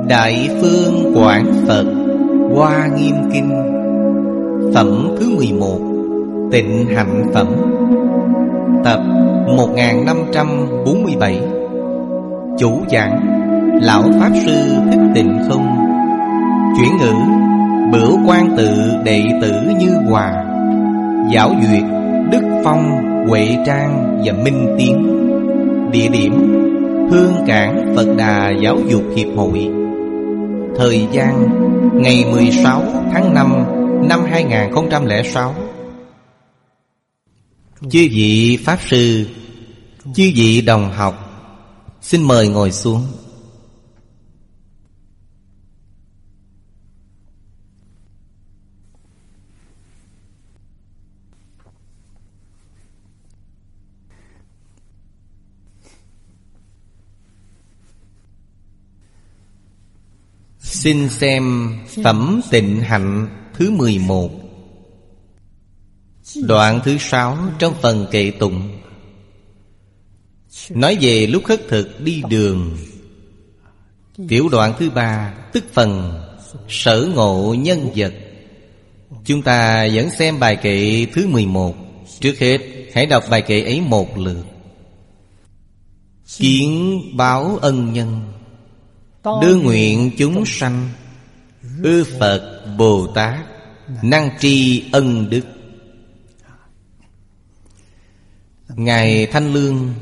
Đại Phương Quảng Phật Hoa Nghiêm Kinh. Phẩm thứ 11, Tịnh Hạnh Phẩm. Tập 1547. Chủ giảng Lão Pháp Sư Thích Tịnh Không. Chuyển ngữ Bửu Quan Tự đệ tử Như Hòa. Giáo duyệt Đức Phong, Huệ Trang và Minh Tiến. Địa điểm Hương Cảng Phật Đà Giáo dục Hiệp hội. Thời gian ngày 16 tháng 5 năm 2006. Chư vị Pháp Sư, chư vị đồng học, xin mời ngồi xuống. Xin xem Phẩm Tịnh Hạnh thứ 11, đoạn thứ 6 trong phần kệ tụng. Nói về lúc khất thực đi đường. Tiểu đoạn thứ 3 tức phần sở ngộ nhân vật. Chúng ta vẫn xem bài kệ thứ 11. Trước hết hãy đọc bài kệ ấy một lượt. Kiến báo ân nhân, đưa nguyện chúng sanh, ư Phật Bồ Tát, năng tri ân đức. Ngài Thanh Lương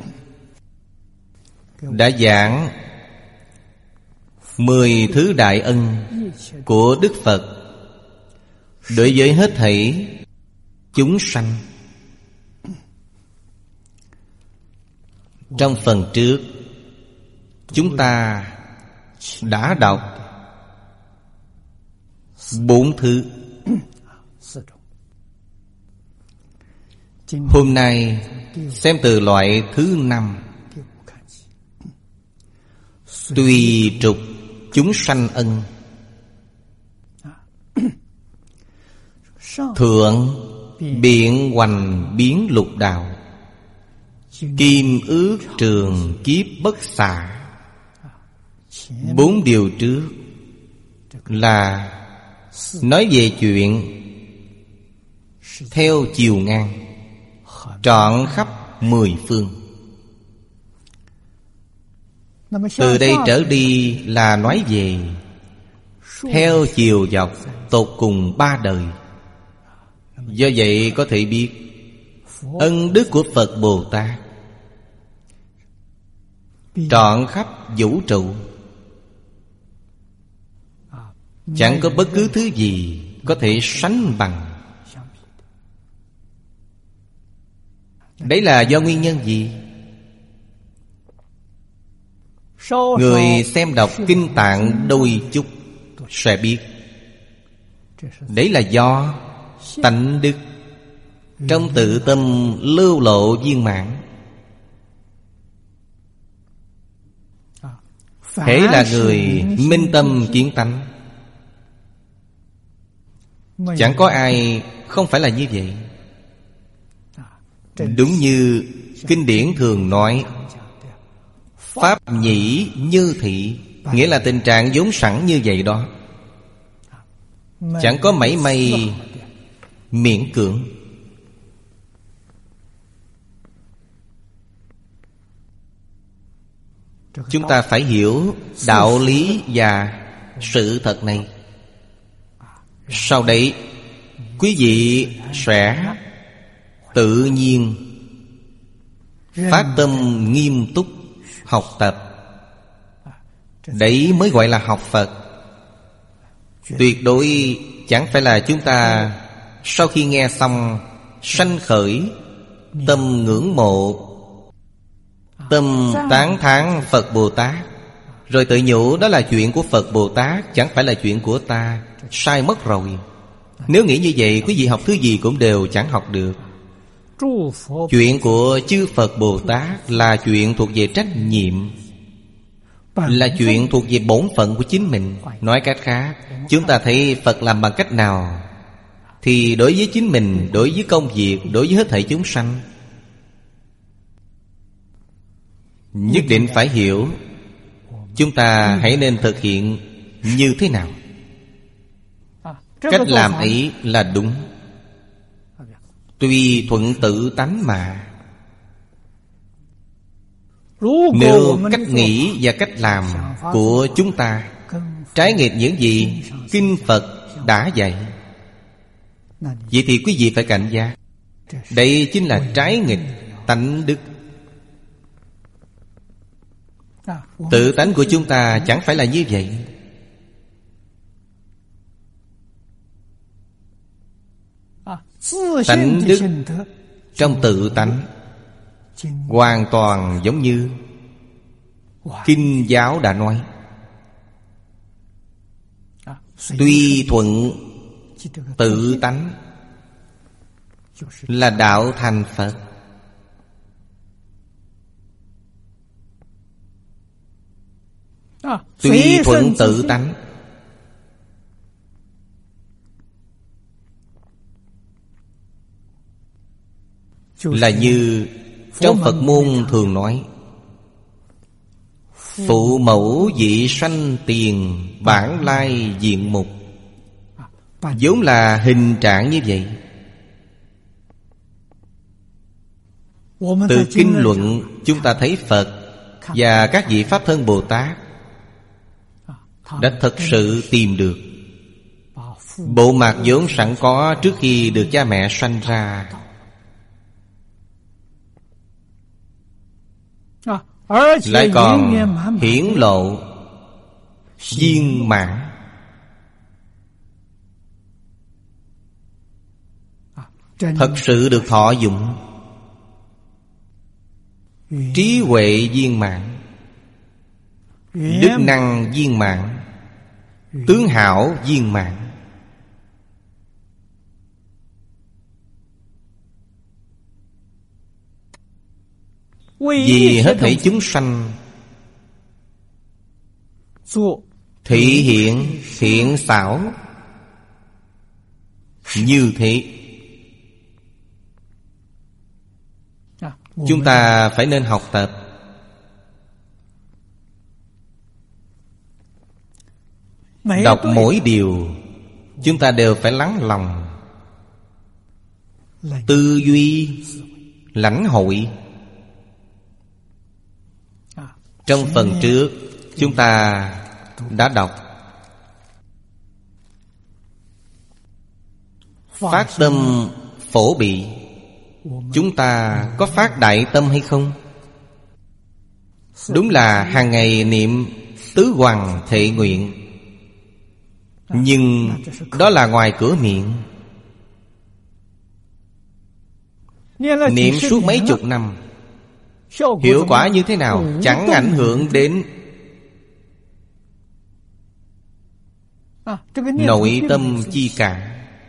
đã giảng 10 thứ đại ân của Đức Phật đối với hết thảy chúng sanh. Trong phần trước chúng ta đã đọc 4 thứ. Hôm nay xem từ loại thứ 5. Tùy trục chúng sanh ân. Thượng biện hoành biến lục đạo, kim ước trường kiếp bất xạ. 4 điều trước là nói về chuyện theo chiều ngang trọn khắp 10 phương. Từ đây trở đi là nói về theo chiều dọc tột cùng 3 đời. Do vậy có thể biết ân đức của Phật Bồ Tát trọn khắp vũ trụ. Chẳng có bất cứ thứ gì có thể sánh bằng. Đấy là do nguyên nhân gì? Người xem đọc Kinh Tạng đôi chút sẽ biết. Đấy là do tánh đức trong tự tâm lưu lộ viên mãn. Hễ là người minh tâm kiến tánh, chẳng có ai không phải là như vậy. Đúng như kinh điển thường nói, pháp nhĩ như thị, nghĩa là tình trạng vốn sẵn như vậy đó, chẳng có mảy may miễn cưỡng. Chúng ta phải hiểu đạo lý và sự thật này. Sau đấy quý vị sẽ tự nhiên phát tâm nghiêm túc học tập. Đấy mới gọi là học Phật. Tuyệt đối chẳng phải là chúng ta sau khi nghe xong sanh khởi tâm ngưỡng mộ, tâm tán thán Phật Bồ Tát, rồi tự nhủ đó là chuyện của Phật Bồ Tát, chẳng phải là chuyện của ta. Sai mất rồi. Nếu nghĩ như vậy, quý vị học thứ gì cũng đều chẳng học được. Chuyện của chư Phật Bồ Tát là chuyện thuộc về trách nhiệm, là chuyện thuộc về bổn phận của chính mình. Nói cách khác, chúng ta thấy Phật làm bằng cách nào thì đối với chính mình, đối với công việc, đối với hết thảy chúng sanh, nhất định phải hiểu. Chúng ta hãy nên thực hiện như thế nào. Cách làm ấy là đúng. Tùy thuận tự tánh mà. Nếu cách nghĩ và cách làm của chúng ta trái nghịch những gì Kinh Phật đã dạy, vậy thì quý vị phải cảnh giác. Đây chính là trái nghịch tánh đức. Tự tánh của chúng ta chẳng phải là như vậy. Tánh đức trong tự tánh hoàn toàn giống như Kinh giáo đã nói. Tuy thuận tự tánh là đạo thành Phật. Tuy thuận tự tánh là như trong Phật môn thường nói: phụ mẫu vị sanh tiền, bản lai diện mục. vốn là hình trạng như vậy. Từ kinh luận chúng ta thấy Phật và các vị Pháp Thân Bồ Tát đã thật sự tìm được bộ mặt vốn sẵn có trước khi được cha mẹ sanh ra, lại còn hiển lộ viên mãn. Thật sự được thọ dụng. Trí huệ viên mãn, đức năng viên mãn, tướng hảo viên mãn. Vì hết thảy chúng sanh thị hiện thiện xảo như thế, chúng ta phải nên học tập. Đọc mỗi điều chúng ta đều phải lắng lòng, tư duy, lãnh hội. Trong phần trước chúng ta đã đọc phát tâm phổ bị. Chúng ta có phát đại tâm hay không? Đúng là hàng ngày niệm tứ hoằng thệ nguyện, nhưng đó là ngoài cửa miệng. Niệm suốt mấy chục năm, hiệu quả như thế nào? Chẳng ảnh hưởng đến nội tâm chi cả.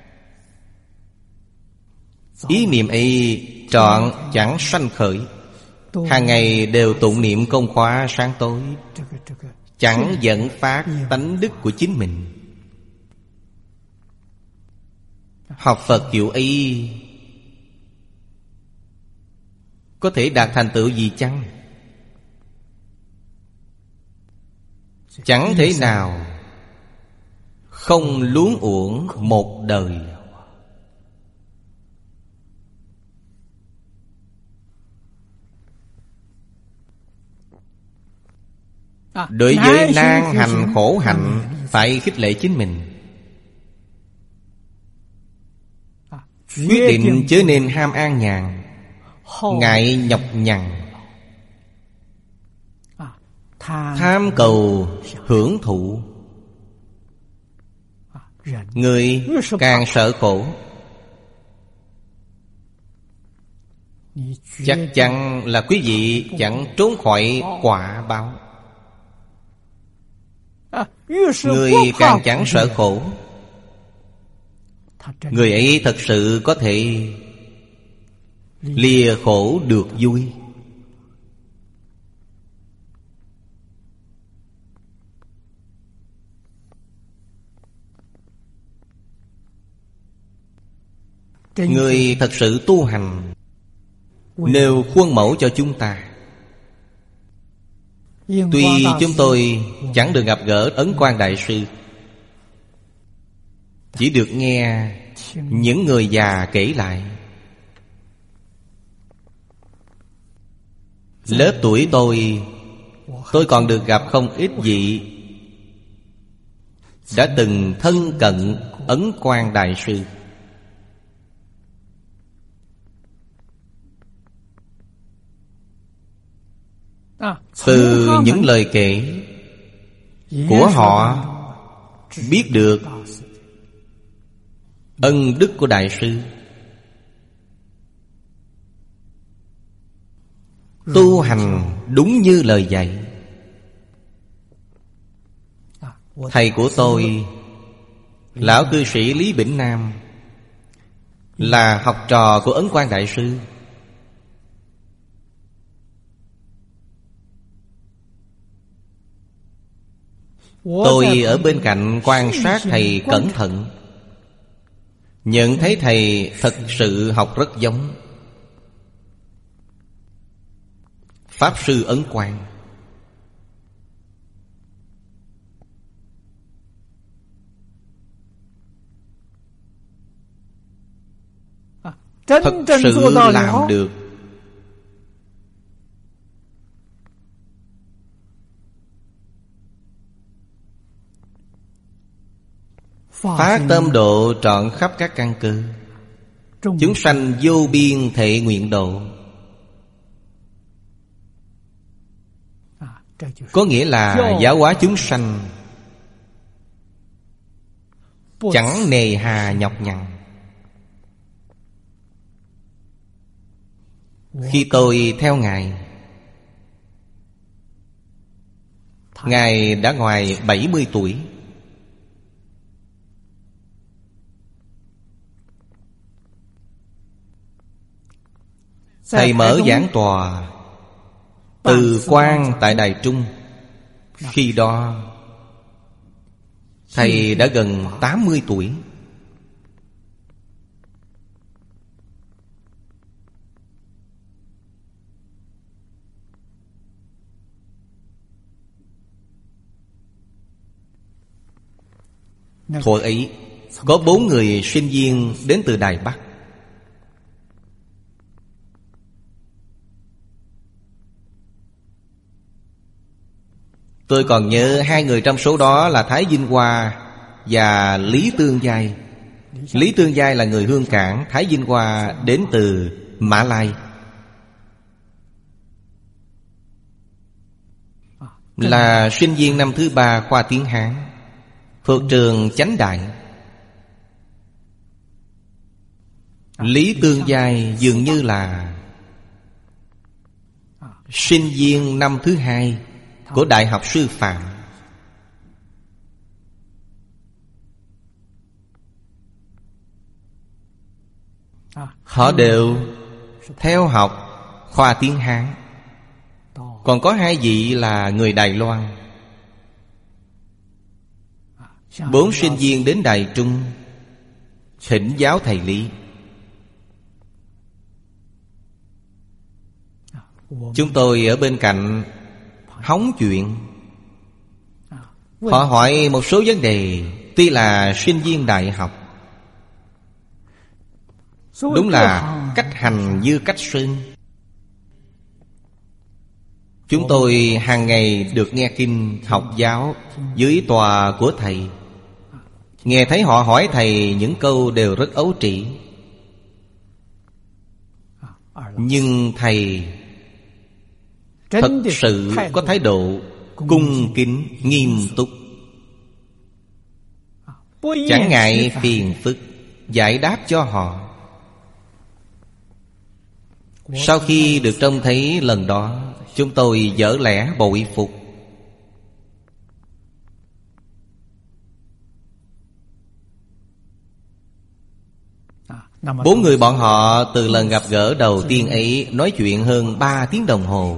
Ý niệm ấy trọn chẳng sanh khởi. Hàng ngày đều tụng niệm công khóa sáng tối, chẳng dẫn phát tánh đức của chính mình. Học Phật kiểu ấy có thể đạt thành tựu gì chăng? Chẳng thể nào không luống uổng một đời. Đối với nan hành khổ hạnh phải khích lệ chính mình. Quyết định chớ nên ham an nhàn, ngại nhọc nhằn, tham cầu hưởng thụ. Người càng sợ khổ, chắc chắn là quý vị chẳng trốn khỏi quả báo. Người càng chẳng sợ khổ, người ấy thật sự có thể lìa khổ được vui. Người thật sự tu hành nêu khuôn mẫu cho chúng ta. Tuy chúng tôi chẳng được gặp gỡ Ấn Quang Đại Sư, chỉ được nghe những người già kể lại. Lớp tuổi tôi còn được gặp không ít vị đã từng thân cận Ấn Quang Đại Sư. Từ những lời kể của họ biết được ân đức của Đại Sư. Tu hành đúng như lời dạy. Thầy của tôi, Lão cư sĩ Lý Bỉnh Nam, là học trò của Ấn Quang Đại Sư. Tôi ở bên cạnh quan sát thầy cẩn thận, nhận thấy thầy thật sự học rất giống Pháp Sư Ấn Quang. Thật sự làm được. Phát tâm độ trọn khắp các căn cơ, chúng sanh vô biên thệ nguyện độ. Có nghĩa là giáo hóa chúng sanh chẳng nề hà nhọc nhằn. Khi tôi theo Ngài đã ngoài 70 tuổi. Thầy mở giảng tòa Từ Quan tại Đài Trung. Khi đó thầy đã gần 80 tuổi. Thuở ấy có 4 người sinh viên đến từ Đài Bắc. Tôi còn nhớ 2 người trong số đó là Thái Vinh Hoa và Lý Tương Giai. Lý Tương Giai là người Hương Cảng, Thái Vinh Hoa đến từ Mã Lai, là sinh viên năm thứ 3 khoa tiếng Hán, thuộc trường Chánh Đại. Lý Tương Giai dường như là sinh viên năm thứ 2 của Đại học Sư phạm. Họ đều theo học khoa tiếng Hán. Còn có 2 vị là người Đài Loan. 4 sinh viên đến Đài Trung thỉnh giáo thầy Lý. Chúng tôi ở bên cạnh hóng chuyện. Họ hỏi một số vấn đề. Tuy là sinh viên đại học, đúng là cách hành như cách sơn. Chúng tôi hàng ngày được nghe kinh học giáo dưới tòa của thầy. Nghe thấy họ hỏi thầy những câu đều rất ấu trĩ, nhưng thầy thật sự có thái độ cung kính nghiêm túc, chẳng ngại phiền phức giải đáp cho họ. Sau khi được trông thấy lần đó, chúng tôi dở lẽ bội phục. Bốn người bọn họ từ lần gặp gỡ đầu tiên ấy nói chuyện hơn 3 tiếng đồng hồ.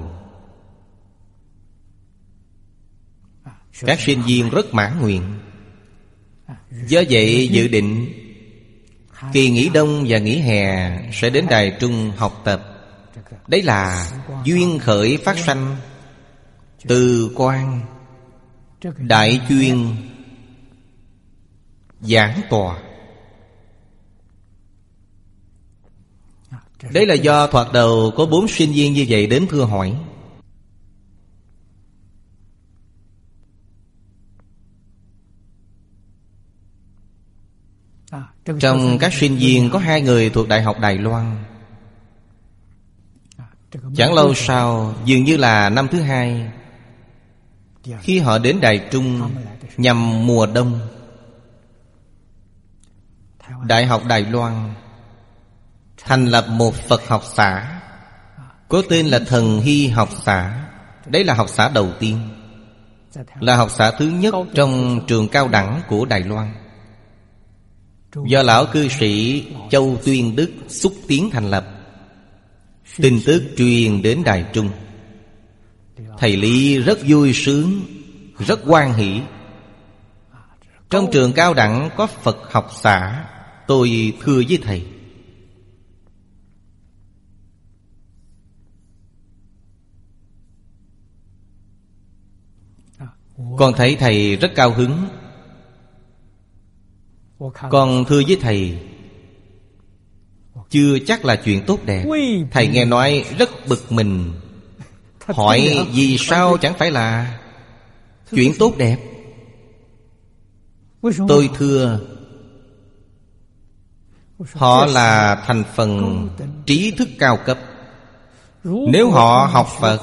Các sinh viên rất mãn nguyện. Do vậy dự định kỳ nghỉ đông và nghỉ hè sẽ đến Đài Trung học tập. Đấy là duyên khởi phát sanh, Từ quan đại chuyên giảng tòa. Đấy là do thoạt đầu có 4 sinh viên như vậy đến thưa hỏi. Trong các sinh viên có 2 người thuộc Đại học Đài Loan. Chẳng lâu sau, dường như là năm thứ 2, khi họ đến Đài Trung nhằm mùa đông, Đại học Đài Loan thành lập một Phật học xã, có tên là Thần Hy học xã. Đấy là học xã đầu tiên, là học xã thứ nhất trong trường cao đẳng của Đài Loan, do lão cư sĩ Châu Tuyên Đức xúc tiến thành lập. Tin tức truyền đến Đài Trung, thầy Lý rất vui sướng, rất hoan hỷ. Trong trường cao đẳng có Phật học xã, tôi thưa với thầy. Con thấy thầy rất cao hứng. Con thưa với thầy, chưa chắc là chuyện tốt đẹp. Thầy nghe nói rất bực mình, hỏi vì sao chẳng phải là chuyện tốt đẹp. Tôi thưa, họ là thành phần trí thức cao cấp. Nếu họ học Phật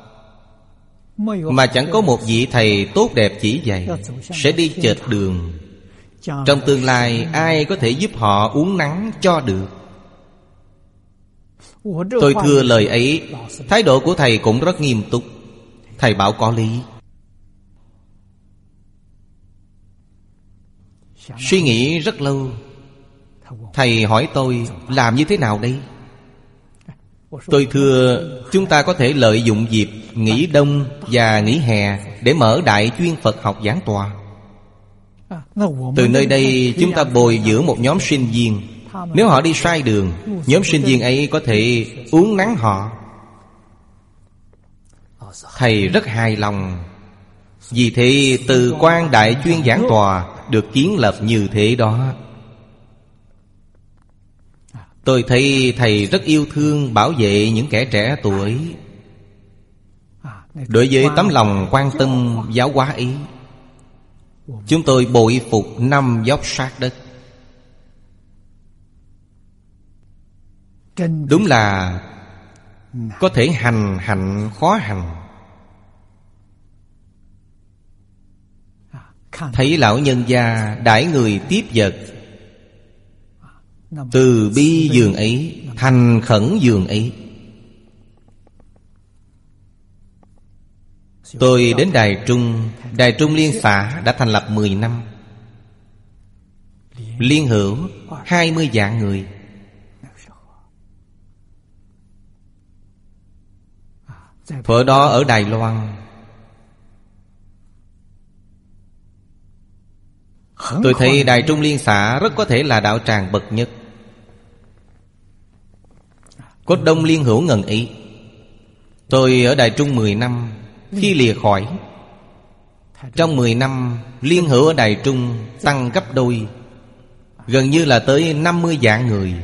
mà chẳng có một vị thầy tốt đẹp chỉ dạy, sẽ đi chệch đường. Trong tương lai ai có thể giúp họ uốn nắn cho được? Tôi thưa lời ấy, thái độ của thầy cũng rất nghiêm túc. Thầy bảo có lý. Suy nghĩ rất lâu, thầy hỏi tôi làm như thế nào đây? Tôi thưa, chúng ta có thể lợi dụng dịp nghỉ đông và nghỉ hè để mở đại chuyên Phật học giảng tòa. Từ nơi đây chúng ta bồi dưỡng một nhóm sinh viên. Nếu họ đi sai đường, nhóm sinh viên ấy có thể uốn nắn họ. Thầy rất hài lòng. Vì thế từ quan đại chuyên giảng tòa được kiến lập như thế đó. Tôi thấy thầy rất yêu thương bảo vệ những kẻ trẻ tuổi. Đối với tấm lòng quan tâm giáo hóa ấy, chúng tôi bội phục 5 dốc sát đất. Đúng là có thể hành hạnh khó hành. Thấy lão nhân gia đãi người tiếp vật, từ bi giường ấy, thành khẩn giường ấy. Tôi đến Đài Trung. Đài Trung Liên xã đã thành lập 10 năm. Liên hữu 20 vạn người. Thuở đó ở Đài Loan, tôi thấy Đài Trung Liên xã rất có thể là đạo tràng bậc nhất. Có đông liên hữu ngần ấy. Tôi ở Đài Trung 10 năm. Khi lìa khỏi, trong 10 năm liên hữu ở Đài Trung tăng gấp đôi, gần như là tới 50 vạn người.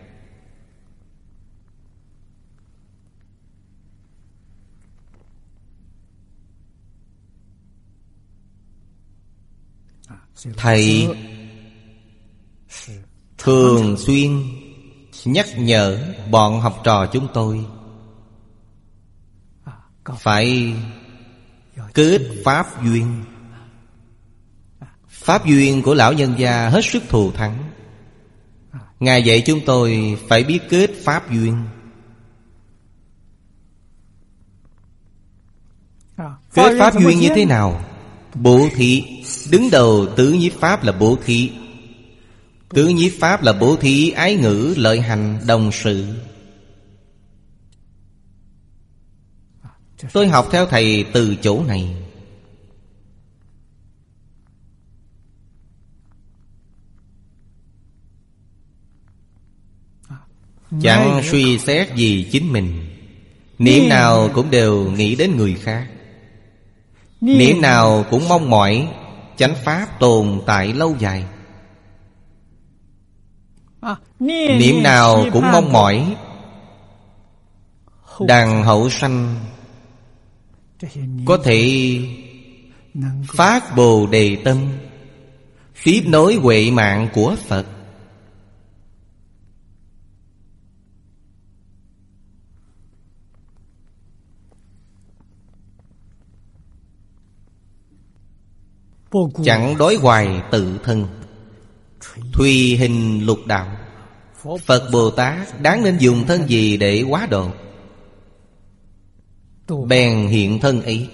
Thầy thường xuyên nhắc nhở bọn học trò chúng tôi phải kết pháp duyên. Pháp duyên của lão nhân gia hết sức thù thắng. Ngài dạy chúng tôi phải biết kết pháp duyên. Kết pháp duyên như thế nào? Bố thí. Đứng đầu tứ nhiếp pháp là bố thí. Tứ nhiếp pháp là bố thí, ái ngữ, lợi hành, đồng sự. Tôi học theo thầy từ chỗ này. Chẳng suy xét gì chính mình, niệm nào cũng đều nghĩ đến người khác. Niệm nào cũng mong mỏi chánh pháp tồn tại lâu dài. Niệm nào cũng mong mỏi đàn hậu sanh có thể phát Bồ Đề tâm, tiếp nối huệ mạng của Phật. Chẳng đối hoài tự thân, tùy hình lục đạo. Phật Bồ Tát đáng nên dùng thân gì để hóa độ? Bèn hiện thân ấy.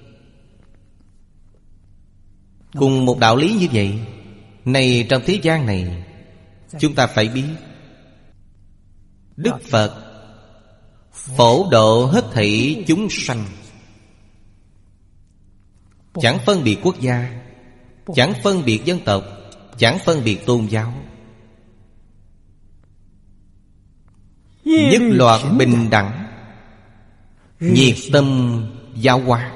Cùng một đạo lý như vậy, này trong thế gian này, chúng ta phải biết Đức Phật phổ độ hết thảy chúng sanh, chẳng phân biệt quốc gia, chẳng phân biệt dân tộc, chẳng phân biệt tôn giáo, nhất loạt bình đẳng, nhiệt tâm giáo hóa.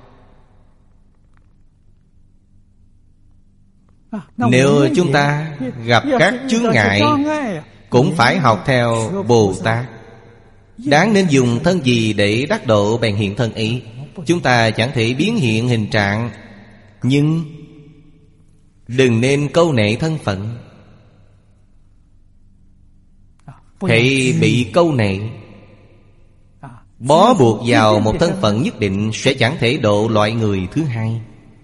Nếu chúng ta gặp các chướng ngại, cũng phải học theo Bồ Tát. Đáng nên dùng thân gì để đắc độ bèn hiện thân ấy. Chúng ta chẳng thể biến hiện hình trạng, nhưng đừng nên câu nệ thân phận. Hãy bị câu nệ, bó buộc vào một thân phận nhất định, sẽ chẳng thể độ loại người thứ hai.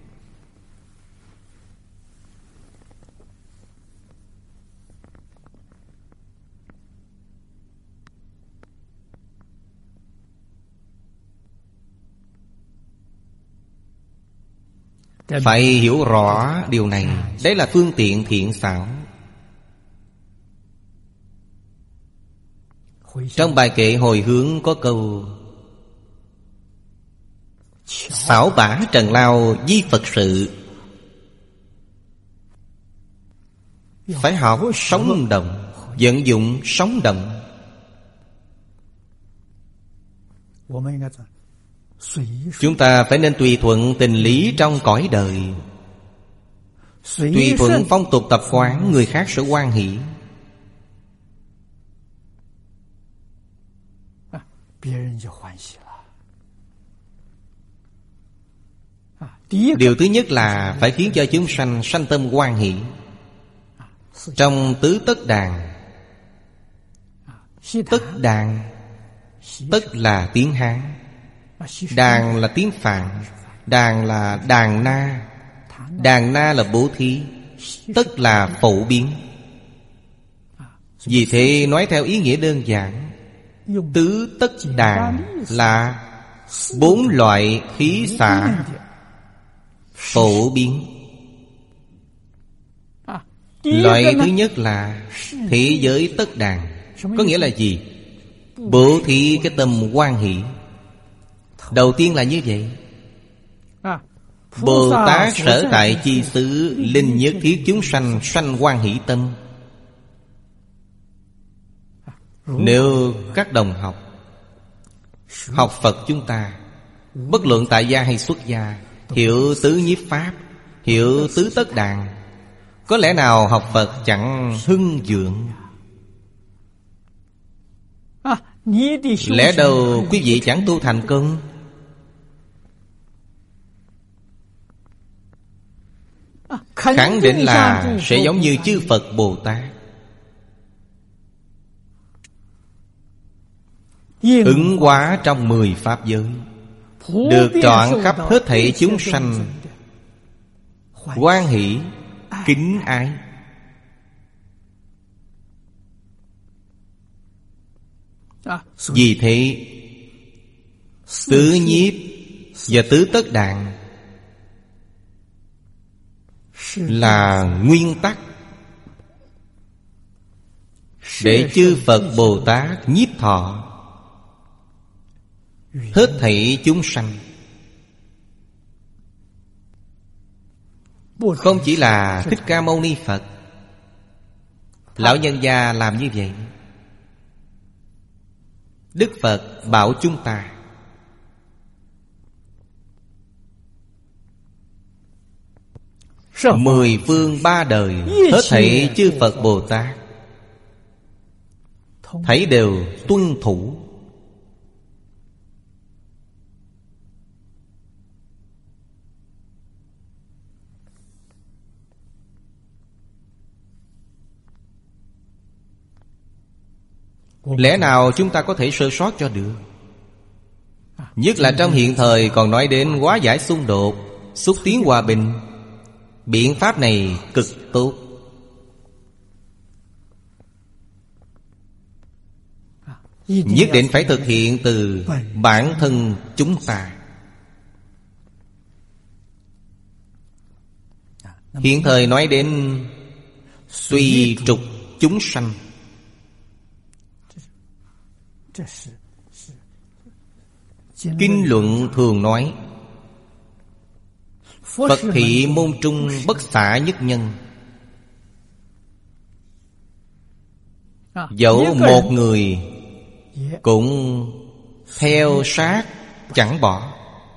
Phải hiểu rõ điều này. Đấy là phương tiện thiện xảo. Trong bài kệ hồi hướng có câu: xảo bả trần lao di Phật sự. Phải học sống động, vận dụng sống động. Chúng ta phải nên tùy thuận tình lý trong cõi đời, tùy thuận phong tục tập quán, người khác sẽ hoan hỷ. Điều thứ nhất là phải khiến cho chúng sanh sanh tâm hoan hỷ. Trong tứ tất đàn, tất đàn, tất là tiếng Hán, đàn là tiếng Phạn, đàn là đàn na, đàn na là bố thí, tất là phổ biến. Vì thế nói theo ý nghĩa đơn giản, tứ tất đàn là 4 loại khí xả phổ biến. Loại thứ nhất là thế giới tất đàn. Có nghĩa là gì? Bố thí cái tâm hoan hỷ. Đầu tiên là như vậy. Bồ Tát sở tại chi xứ, linh nhất thiết chúng sanh sanh hoan hỷ tâm. Nếu các đồng học học Phật chúng ta, bất luận tại gia hay xuất gia, hiểu tứ nhiếp pháp, hiểu tứ tất đàn, có lẽ nào học Phật chẳng hưng vượng? Lẽ đâu quý vị chẳng tu thành công? Khẳng định là sẽ giống như chư Phật Bồ Tát, ứng hóa trong 10 pháp giới, được trọn khắp hết thảy chúng sanh hoan hỷ kính ái. Vì thế tứ nhiếp và tứ tất đàn là nguyên tắc để chư Phật Bồ Tát nhiếp thọ hết thảy chúng sanh. Không chỉ là Thích Ca Mâu Ni Phật, lão nhân gia làm như vậy. Đức Phật bảo chúng ta Mười phương ba đời, hết thảy chư Phật Bồ Tát thấy đều tuân thủ. Lẽ nào chúng ta có thể sơ sót cho được? Nhất là trong hiện thời còn nói đến hóa giải xung đột, xúc tiến hòa bình. Biện pháp này cực tốt. Nhất định phải thực hiện từ bản thân chúng ta. Hiện thời nói đến tùy trục chúng sanh. Kinh luận thường nói Phật thị môn trung bất xả nhất nhân. Dẫu một người cũng theo sát chẳng bỏ.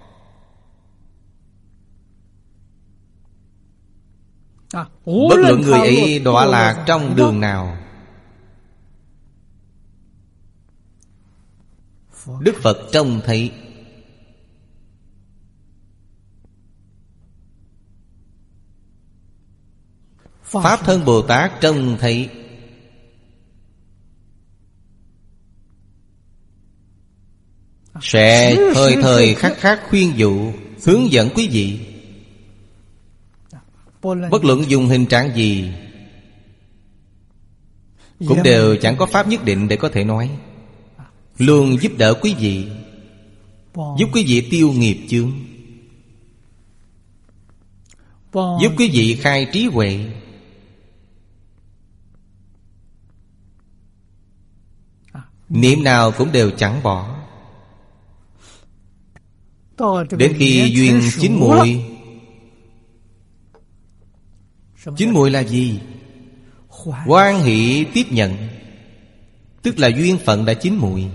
Bất luận người ấy đọa lạc trong đường nào, Đức Phật trông thấy. Pháp thân Bồ Tát trông thấy. Sẽ thời thời khắc khắc khuyên dụ, hướng dẫn quý vị. Bất luận dùng hình trạng gì cũng đều chẳng có pháp nhất định để có thể nói. Luôn giúp đỡ quý vị, giúp quý vị tiêu nghiệp chướng, giúp quý vị khai trí huệ. Niệm nào cũng đều chẳng bỏ. Đến khi duyên chín muồi. Chín muồi là gì? Hoan hỷ tiếp nhận, tức là duyên phận đã chín muồi.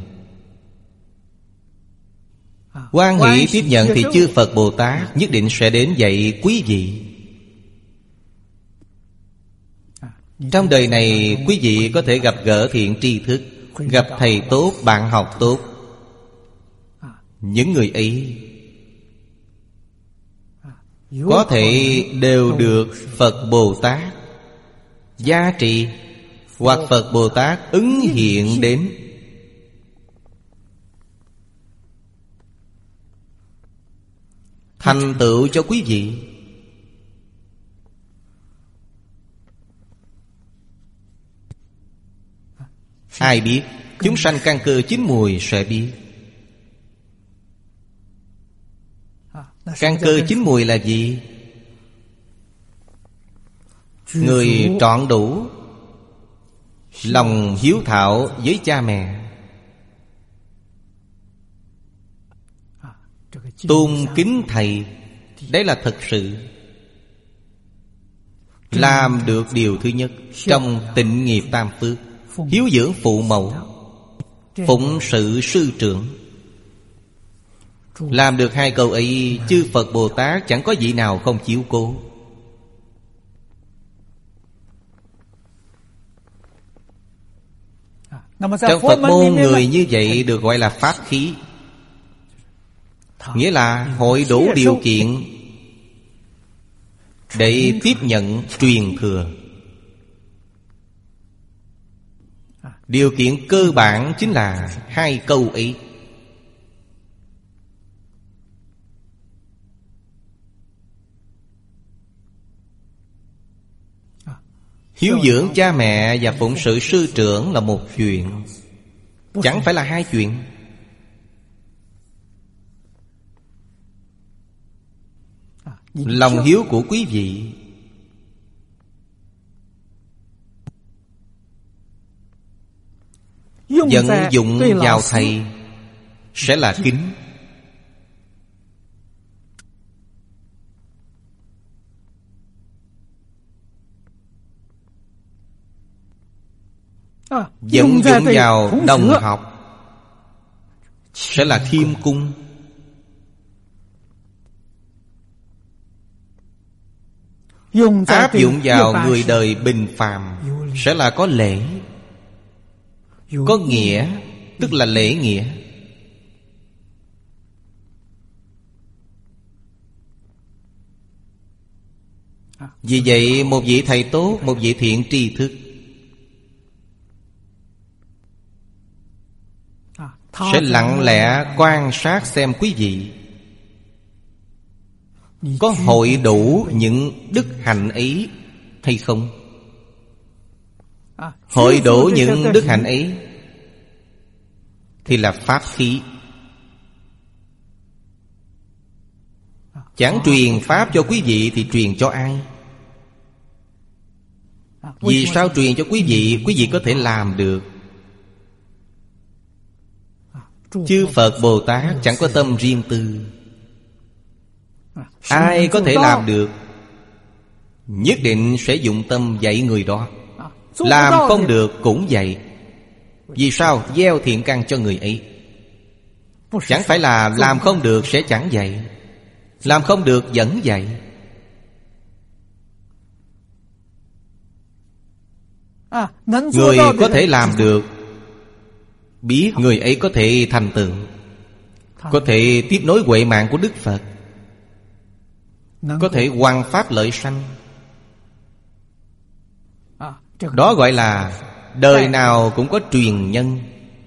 Hoan hỷ tiếp nhận thì chư Phật Bồ Tát nhất định sẽ đến dạy quý vị. Trong đời này quý vị có thể gặp gỡ thiện tri thức, gặp thầy tốt, bạn học tốt. Những người ấy có thể đều được Phật Bồ Tát gia trị, hoặc Phật Bồ Tát ứng hiện đến. Thành tựu cho quý vị. Ai biết? Chúng sanh căn cơ chín mùi sẽ biết. Căn cơ chín mùi là gì? Người trọn đủ lòng hiếu thảo với cha mẹ, tôn kính thầy. Đấy là thật sự làm được điều thứ nhất trong tịnh nghiệp tam phước. Hiếu dưỡng phụ mẫu, phụng sự sư trưởng. Làm được hai câu ấy, chư Phật Bồ Tát chẳng có vị nào không chiếu cố. Trong Phật môn người như vậy được gọi là pháp khí. Nghĩa là hội đủ điều kiện để tiếp nhận truyền thừa. Điều kiện cơ bản chính là hai câu ấy. Hiếu dưỡng cha mẹ và phụng sự sư trưởng là một chuyện, chẳng phải là hai chuyện. Lòng hiếu của quý vị vận dụng vào thầy sẽ là kính. Vận dụng vào đồng học sẽ là khiêm cung. áp dụng vào người đời bình phàm sẽ là có lễ, có nghĩa, tức là lễ nghĩa. Vì vậy một vị thầy tốt, một vị thiện tri thức sẽ lặng lẽ quan sát xem quý vị có hội đủ những đức hạnh ấy hay không. Hội đủ những đức hạnh ấy thì là pháp khí. Chẳng truyền pháp cho quý vị thì truyền cho ai? Vì sao truyền cho quý vị? Quý vị có thể làm được. Chư Phật Bồ Tát chẳng có tâm riêng tư. Ai có thể làm được, nhất định sẽ dụng tâm dạy người đó. Làm không được cũng dạy. Vì sao? Gieo thiện căn cho người ấy. Chẳng phải là làm không được sẽ chẳng dạy, làm không được vẫn dạy. Người có thể làm được, biết người ấy có thể thành tựu, có thể tiếp nối huệ mạng của Đức Phật, có thể hoằng pháp lợi sanh. Đó gọi là đời nào cũng có truyền nhân.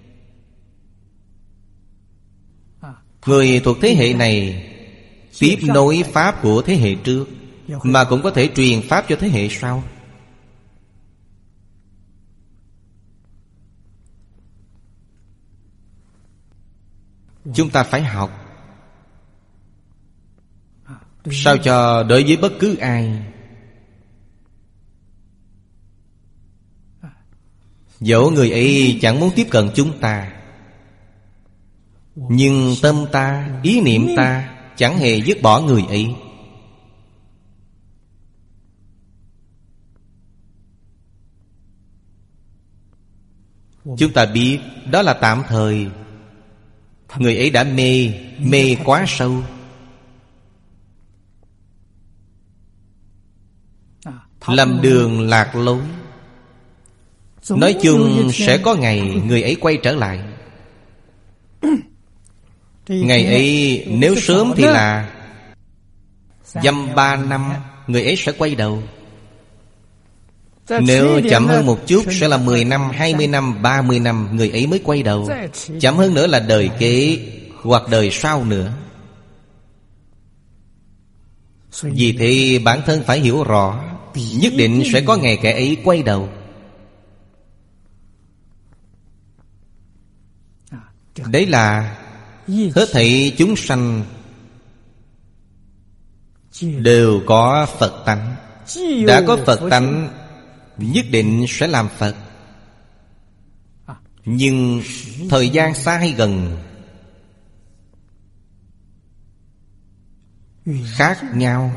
Người thuộc thế hệ này tiếp nối pháp của thế hệ trước, mà cũng có thể truyền pháp cho thế hệ sau. Chúng ta phải học sao cho đối với bất cứ ai, dẫu người ấy chẳng muốn tiếp cận chúng ta, nhưng tâm ta, ý niệm ta chẳng hề dứt bỏ người ấy. Chúng ta biết đó là tạm thời. Người ấy đã mê quá sâu, lầm đường lạc lối. Nói chung sẽ có ngày người ấy quay trở lại. Ngày ấy nếu sớm thì là dăm 3 năm, người ấy sẽ quay đầu. Nếu chậm hơn một chút sẽ là 10 năm, 20 năm, 30 năm người ấy mới quay đầu. Chậm hơn nữa là đời kế hoặc đời sau nữa. Vì thế bản thân phải hiểu rõ, nhất định sẽ có ngày kẻ ấy quay đầu. Đấy là hết thảy chúng sanh đều có Phật tánh. Đã có Phật tánh, nhất định sẽ làm Phật. Nhưng thời gian xa hay gần khác nhau.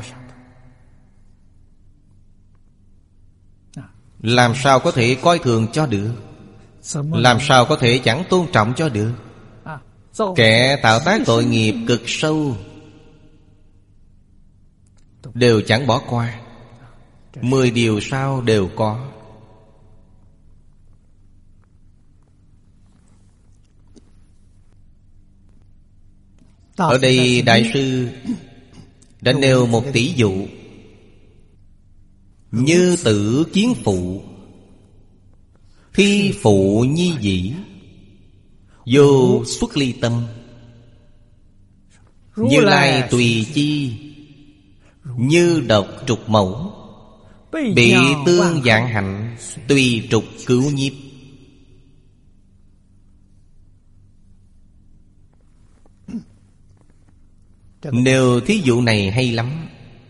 Làm sao có thể coi thường cho được? Làm sao có thể chẳng tôn trọng cho được? Kẻ tạo tác tội nghiệp cực sâu đều chẳng bỏ qua. 10 điều sau đều có. Ở đây Đại sư đã nêu một tỷ dụ. Như tử kiến phụ, thi phụ nhi dĩ, vô xuất ly tâm. Như Lai tùy chi, như độc trục mẫu, bị tương dạng hạnh, tùy trục cứu nhiếp. Nêu thí dụ này hay lắm.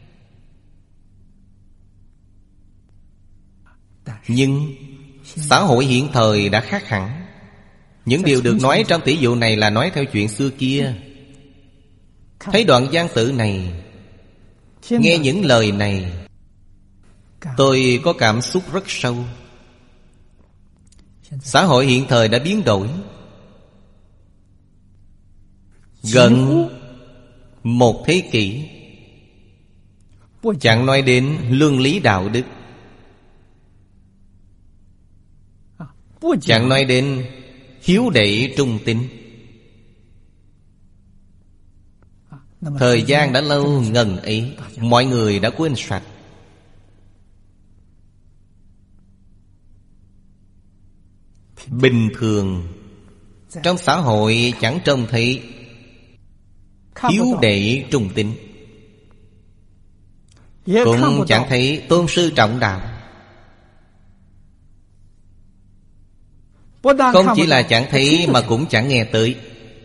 Nhưng xã hội hiện thời đã khác hẳn. Những điều được nói trong tỷ dụ này là nói theo chuyện xưa kia. Thấy đoạn văn tự này, nghe những lời này, tôi có cảm xúc rất sâu. Xã hội hiện thời đã biến đổi. Gần một thế kỷ, Chẳng nói đến luân lý đạo đức, chẳng nói đến hiếu đệ trung tín. Thời gian đã lâu ngần ấy, mọi người đã quên sạch. Bình thường trong xã hội chẳng trông thấy hiếu đệ trung tín, cũng chẳng thấy tôn sư trọng đạo. Không chỉ là chẳng thấy mà cũng chẳng nghe tới.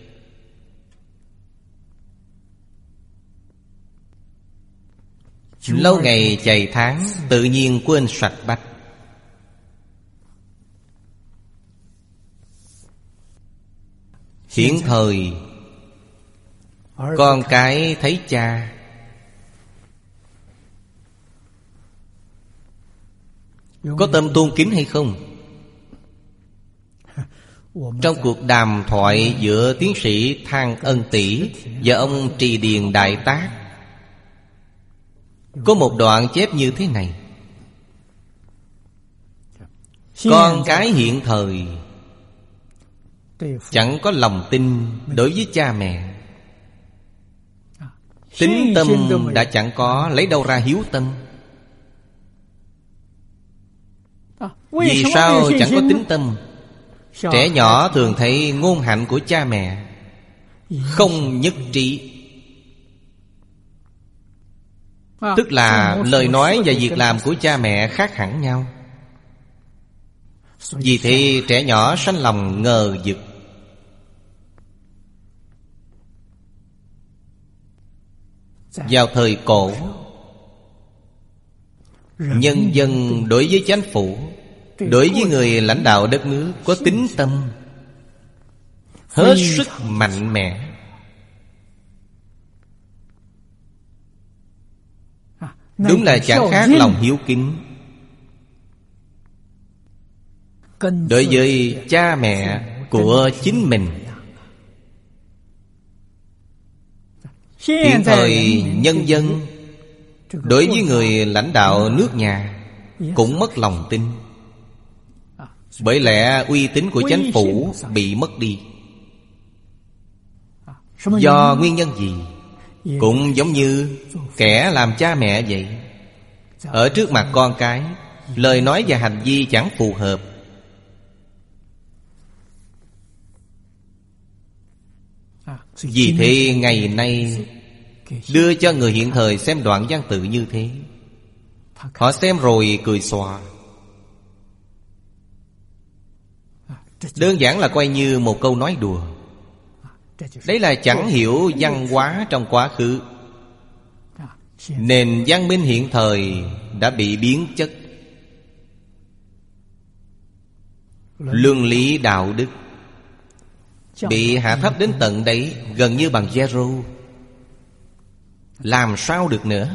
Lâu ngày chạy tháng, tự nhiên quên sạch bách. Hiện thời con cái thấy cha, có tâm tôn kính hay không? Trong cuộc đàm thoại giữa tiến sĩ Thang Ân Tỷ và ông Trì Điền Đại Tác, có một đoạn chép như thế này: con cái hiện thời chẳng có lòng tin đối với cha mẹ, tín tâm đã chẳng có, lấy đâu ra hiếu tâm? Vì sao chẳng có tín tâm? Trẻ nhỏ thường thấy ngôn hạnh của cha mẹ không nhất trí, tức là lời nói và việc làm của cha mẹ khác hẳn nhau. Vì thế trẻ nhỏ sanh lòng ngờ vực. Vào thời cổ, nhân dân đối với chính phủ, đối với người lãnh đạo đất nước có tín tâm hết sức mạnh mẽ. Đúng là chẳng khác lòng hiếu kính đối với cha mẹ của chính mình. Hiện thời nhân dân đối với người lãnh đạo nước nhà cũng mất lòng tin, bởi lẽ uy tín của chính phủ bị mất đi. Do nguyên nhân gì? Cũng giống như kẻ làm cha mẹ vậy. Ở trước mặt con cái, lời nói và hành vi chẳng phù hợp. Vì thế ngày nay đưa cho người hiện thời xem đoạn văn tự như thế, họ xem rồi cười xòa. Đơn giản là coi như một câu nói đùa. Đấy là chẳng hiểu văn hóa trong quá khứ. Nền văn minh hiện thời đã bị biến chất. Luân lý đạo đức bị hạ thấp đến tận đấy, gần như bằng zero. Làm sao được nữa?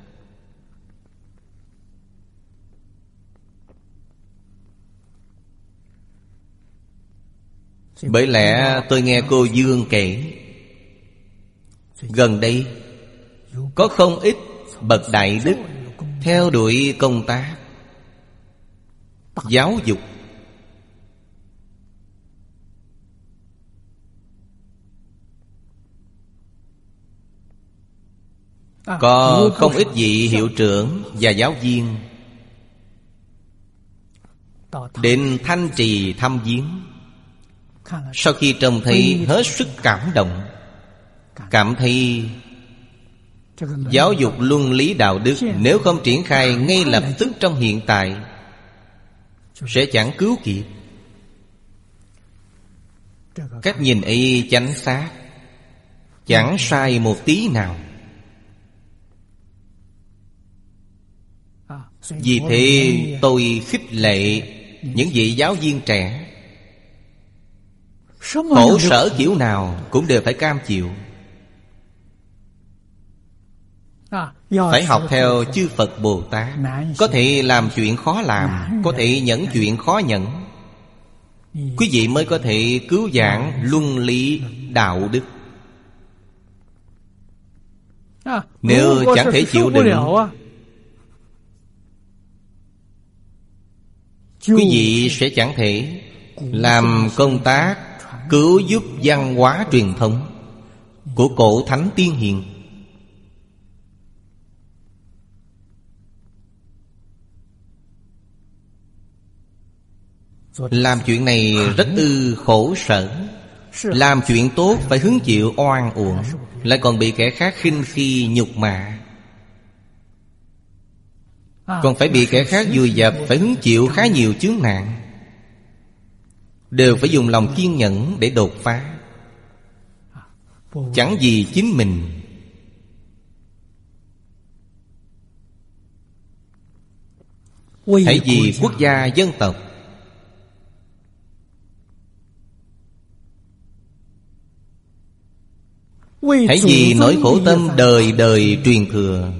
Bởi lẽ tôi nghe cô Dương kể, gần đây có không ít bậc đại đức theo đuổi công tác giáo dục, có không ít vị hiệu trưởng và giáo viên đến Thanh Trì thăm viếng. Sau khi trông thấy hết sức cảm động, cảm thấy giáo dục luân lý đạo đức nếu không triển khai ngay lập tức trong hiện tại sẽ chẳng cứu kịp. Cách nhìn ấy chánh xác, chẳng sai một tí nào. Vì thế tôi khích lệ những vị giáo viên trẻ, khổ sở kiểu nào cũng đều phải cam chịu. Phải học theo chư Phật Bồ Tát, có thể làm chuyện khó làm, có thể nhẫn chuyện khó nhẫn. Quý vị mới có thể cứu vãn luân lý đạo đức. Nếu chẳng thể chịu đựng, quý vị sẽ chẳng thể làm công tác cứu giúp văn hóa truyền thống của cổ thánh tiên hiền. Làm chuyện này rất khổ sở. Làm chuyện tốt phải hứng chịu oan uổng, lại còn bị kẻ khác khinh khi nhục mạ, còn phải bị kẻ khác vùi dập, phải hứng chịu khá nhiều chướng nạn, đều phải dùng lòng kiên nhẫn để đột phá. Chẳng vì chính mình, hãy vì quốc gia dân tộc. Hãy vì nỗi khổ tâm đời đời truyền thừa.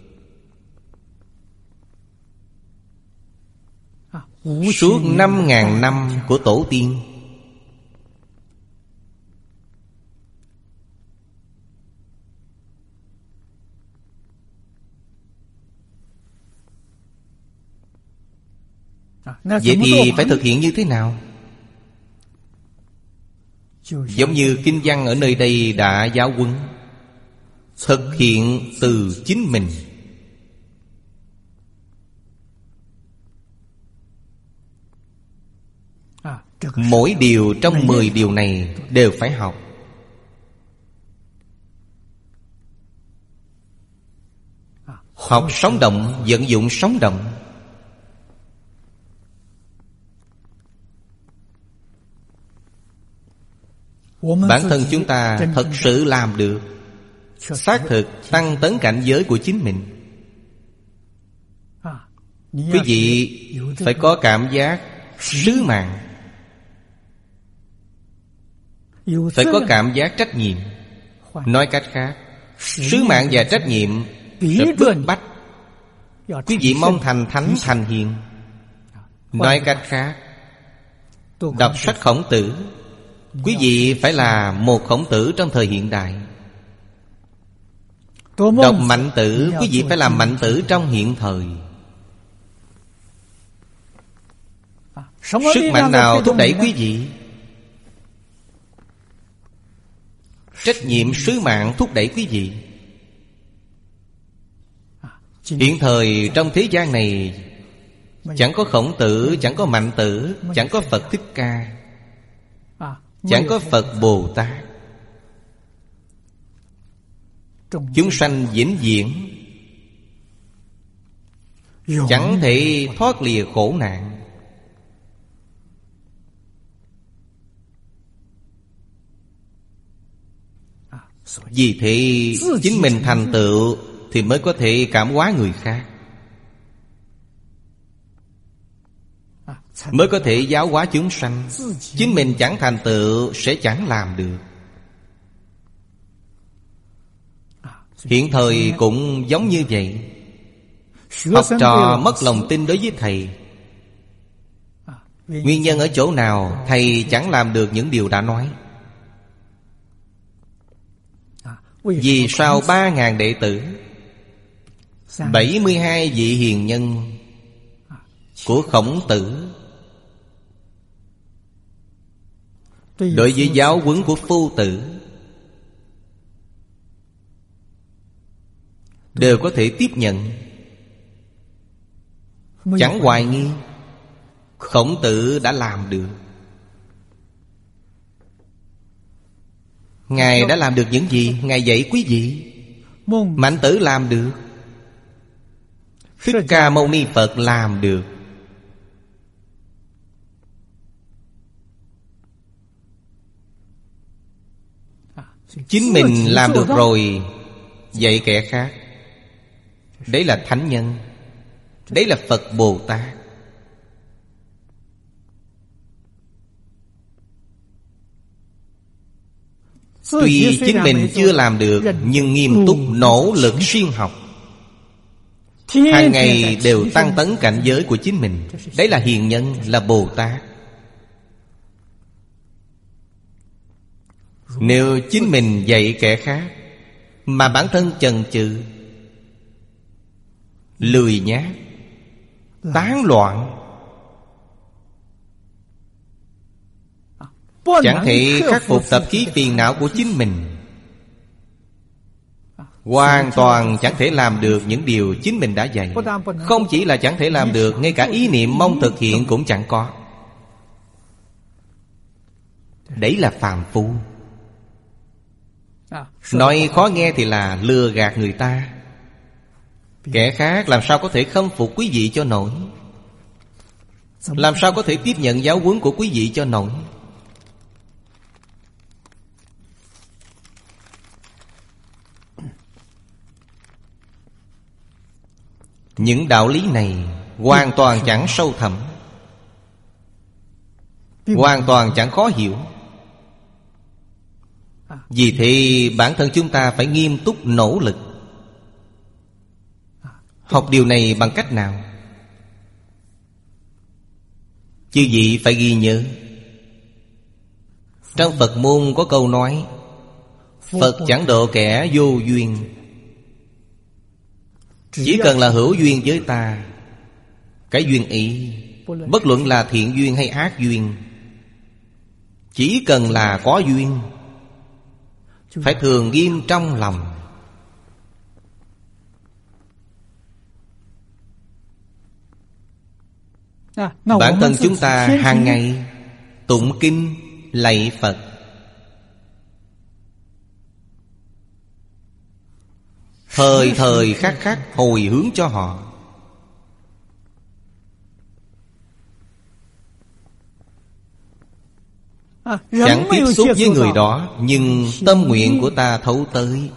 Suốt 5.000 năm của tổ tiên, vậy thì phải thực hiện như thế nào? Giống như kinh văn ở nơi đây đã giáo huấn, thực hiện từ chính mình. Mỗi điều trong 10 điều này đều phải học. Học sống động, vận dụng sống động. Bản thân chúng ta thật sự làm được, xác thực tăng tấn cảnh giới của chính mình. Quý vị phải có cảm giác sứ mạng, phải có cảm giác trách nhiệm. Nói cách khác, sứ mạng và trách nhiệm sẽ bức bách quý vị mong thành thánh thành hiền. Nói cách khác, đọc sách Khổng Tử, quý vị phải là một Khổng Tử trong thời hiện đại. Đọc Mạnh Tử, quý vị phải làm Mạnh Tử trong hiện thời. Sức mạnh nào thúc đẩy quý vị? Trách nhiệm sứ mạng thúc đẩy quý vị. Hiện thời trong thế gian này, chẳng có Khổng Tử, chẳng có Mạnh Tử, chẳng có Phật Thích Ca, chẳng có Phật Bồ Tát. Chúng sanh vĩnh viễn chẳng thể thoát lìa khổ nạn. Vì thế chính mình thành tựu thì mới có thể cảm hóa người khác, mới có thể giáo hóa chúng sanh. Chính mình chẳng thành tựu sẽ chẳng làm được. Hiện thời cũng giống như vậy. Học trò mất lòng tin đối với thầy. Nguyên nhân ở chỗ nào? Thầy chẳng làm được những điều đã nói. Vì sao 3.000 đệ tử, 72 vị hiền nhân của Khổng Tử, đối với giáo huấn của Phu Tử, đều có thể tiếp nhận, chẳng hoài nghi. Khổng Tử đã làm được. Ngài đã làm được những gì? Ngài dạy quý vị. Mạnh Tử làm được, Thích Ca Mâu Ni Phật làm được. Chính mình làm được rồi, dạy kẻ khác. Đấy là thánh nhân, đấy là Phật Bồ Tát. Tuy chính mình chưa làm được, nhưng nghiêm túc nỗ lực siêng học, hàng ngày đều tăng tấn cảnh giới của chính mình. Đấy là hiền nhân, là Bồ Tát. Nếu chính mình dạy kẻ khác, mà bản thân chần chừ, lười nhác, tán loạn, chẳng thể khắc phục tập khí phiền não của chính mình, hoàn toàn chẳng thể làm được những điều chính mình đã dạy. Không chỉ là chẳng thể làm được, ngay cả ý niệm mong thực hiện cũng chẳng có. Đấy là phàm phu. Nói khó nghe thì là lừa gạt người ta. Kẻ khác làm sao có thể khâm phục quý vị cho nổi, làm sao có thể tiếp nhận giáo huấn của quý vị cho nổi. Những đạo lý này hoàn toàn chẳng sâu thẳm, hoàn toàn chẳng khó hiểu. Vì thế bản thân chúng ta phải nghiêm túc nỗ lực. Học điều này bằng cách nào? Chư vị phải ghi nhớ. Trong Phật môn có câu nói: Phật chẳng độ kẻ vô duyên. Chỉ cần là hữu duyên với ta, cái duyên ý, bất luận là thiện duyên hay ác duyên, chỉ cần là có duyên, phải thường ghim trong lòng. Bản thân chúng ta hàng ngày tụng kinh lạy Phật, thời thời khắc khắc hồi hướng cho họ. Chẳng tiếp xúc với người đó, nhưng tâm nguyện của ta thấu tới.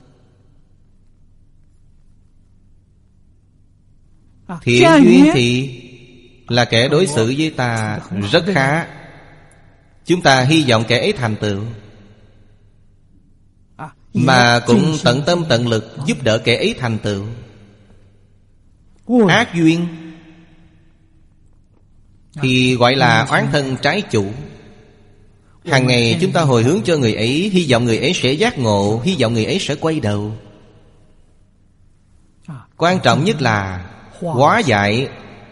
Thiện duyên thì là kẻ đối xử với ta rất khá, chúng ta hy vọng kẻ ấy thành tựu, mà cũng tận tâm tận lực giúp đỡ kẻ ấy thành tựu. Ác duyên thì gọi là oán thân trái chủ. Hàng ngày chúng ta hồi hướng cho người ấy, hy vọng người ấy sẽ giác ngộ, hy vọng người ấy sẽ quay đầu. Quan trọng nhất là hóa giải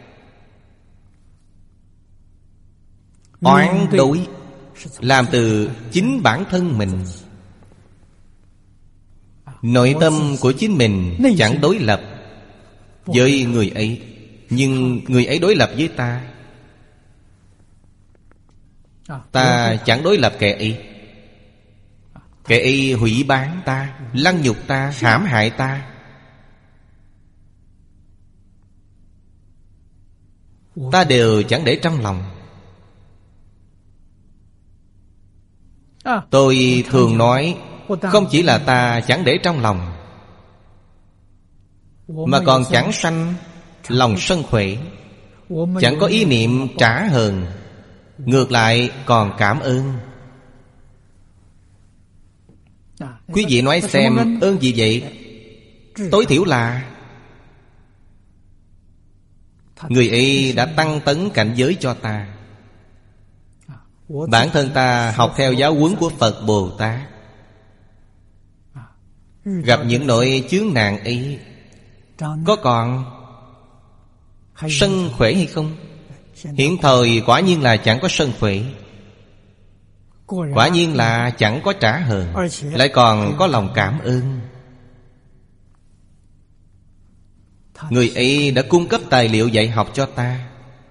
oán đối, làm từ chính bản thân mình. Nội tâm của chính mình chẳng đối lập với người ấy, nhưng người ấy đối lập với ta. Ta chẳng đối lập kẻ ấy. Kẻ ấy hủy báng ta, lăng nhục ta, hãm hại ta. Ta đều chẳng để trong lòng. Tôi thường nói, không chỉ là ta chẳng để trong lòng, mà còn chẳng sanh lòng sân khỏe, chẳng có ý niệm trả hờn, ngược lại còn cảm ơn. Quý vị nói xem, ơn gì vậy? Tối thiểu là người ấy đã tăng tấn cảnh giới cho ta. Bản thân ta học theo giáo huấn của Phật Bồ Tát, gặp những nỗi chướng nạn ấy, có còn sân khỏe hay không? Hiện thời quả nhiên là chẳng có sân khỏe, quả nhiên là chẳng có trả hờn, lại còn có lòng cảm ơn. Người ấy đã cung cấp tài liệu dạy học cho ta,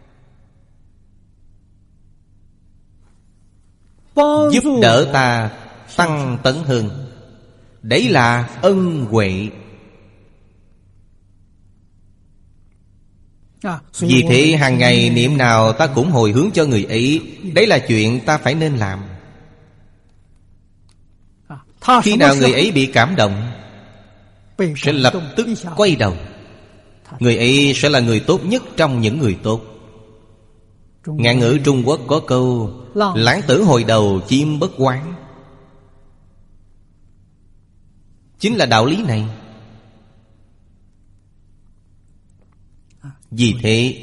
giúp đỡ ta tăng tấn hơn. Đấy là ân huệ. Vì thế hàng ngày niệm nào ta cũng hồi hướng cho người ấy. Đấy là chuyện ta phải nên làm. Khi nào người ấy bị cảm động, sẽ lập tức quay đầu. Người ấy sẽ là người tốt nhất trong những người tốt. Ngạn ngữ Trung Quốc có câu: lãng tử hồi đầu chim bất quán. Chính là đạo lý này. Vì thế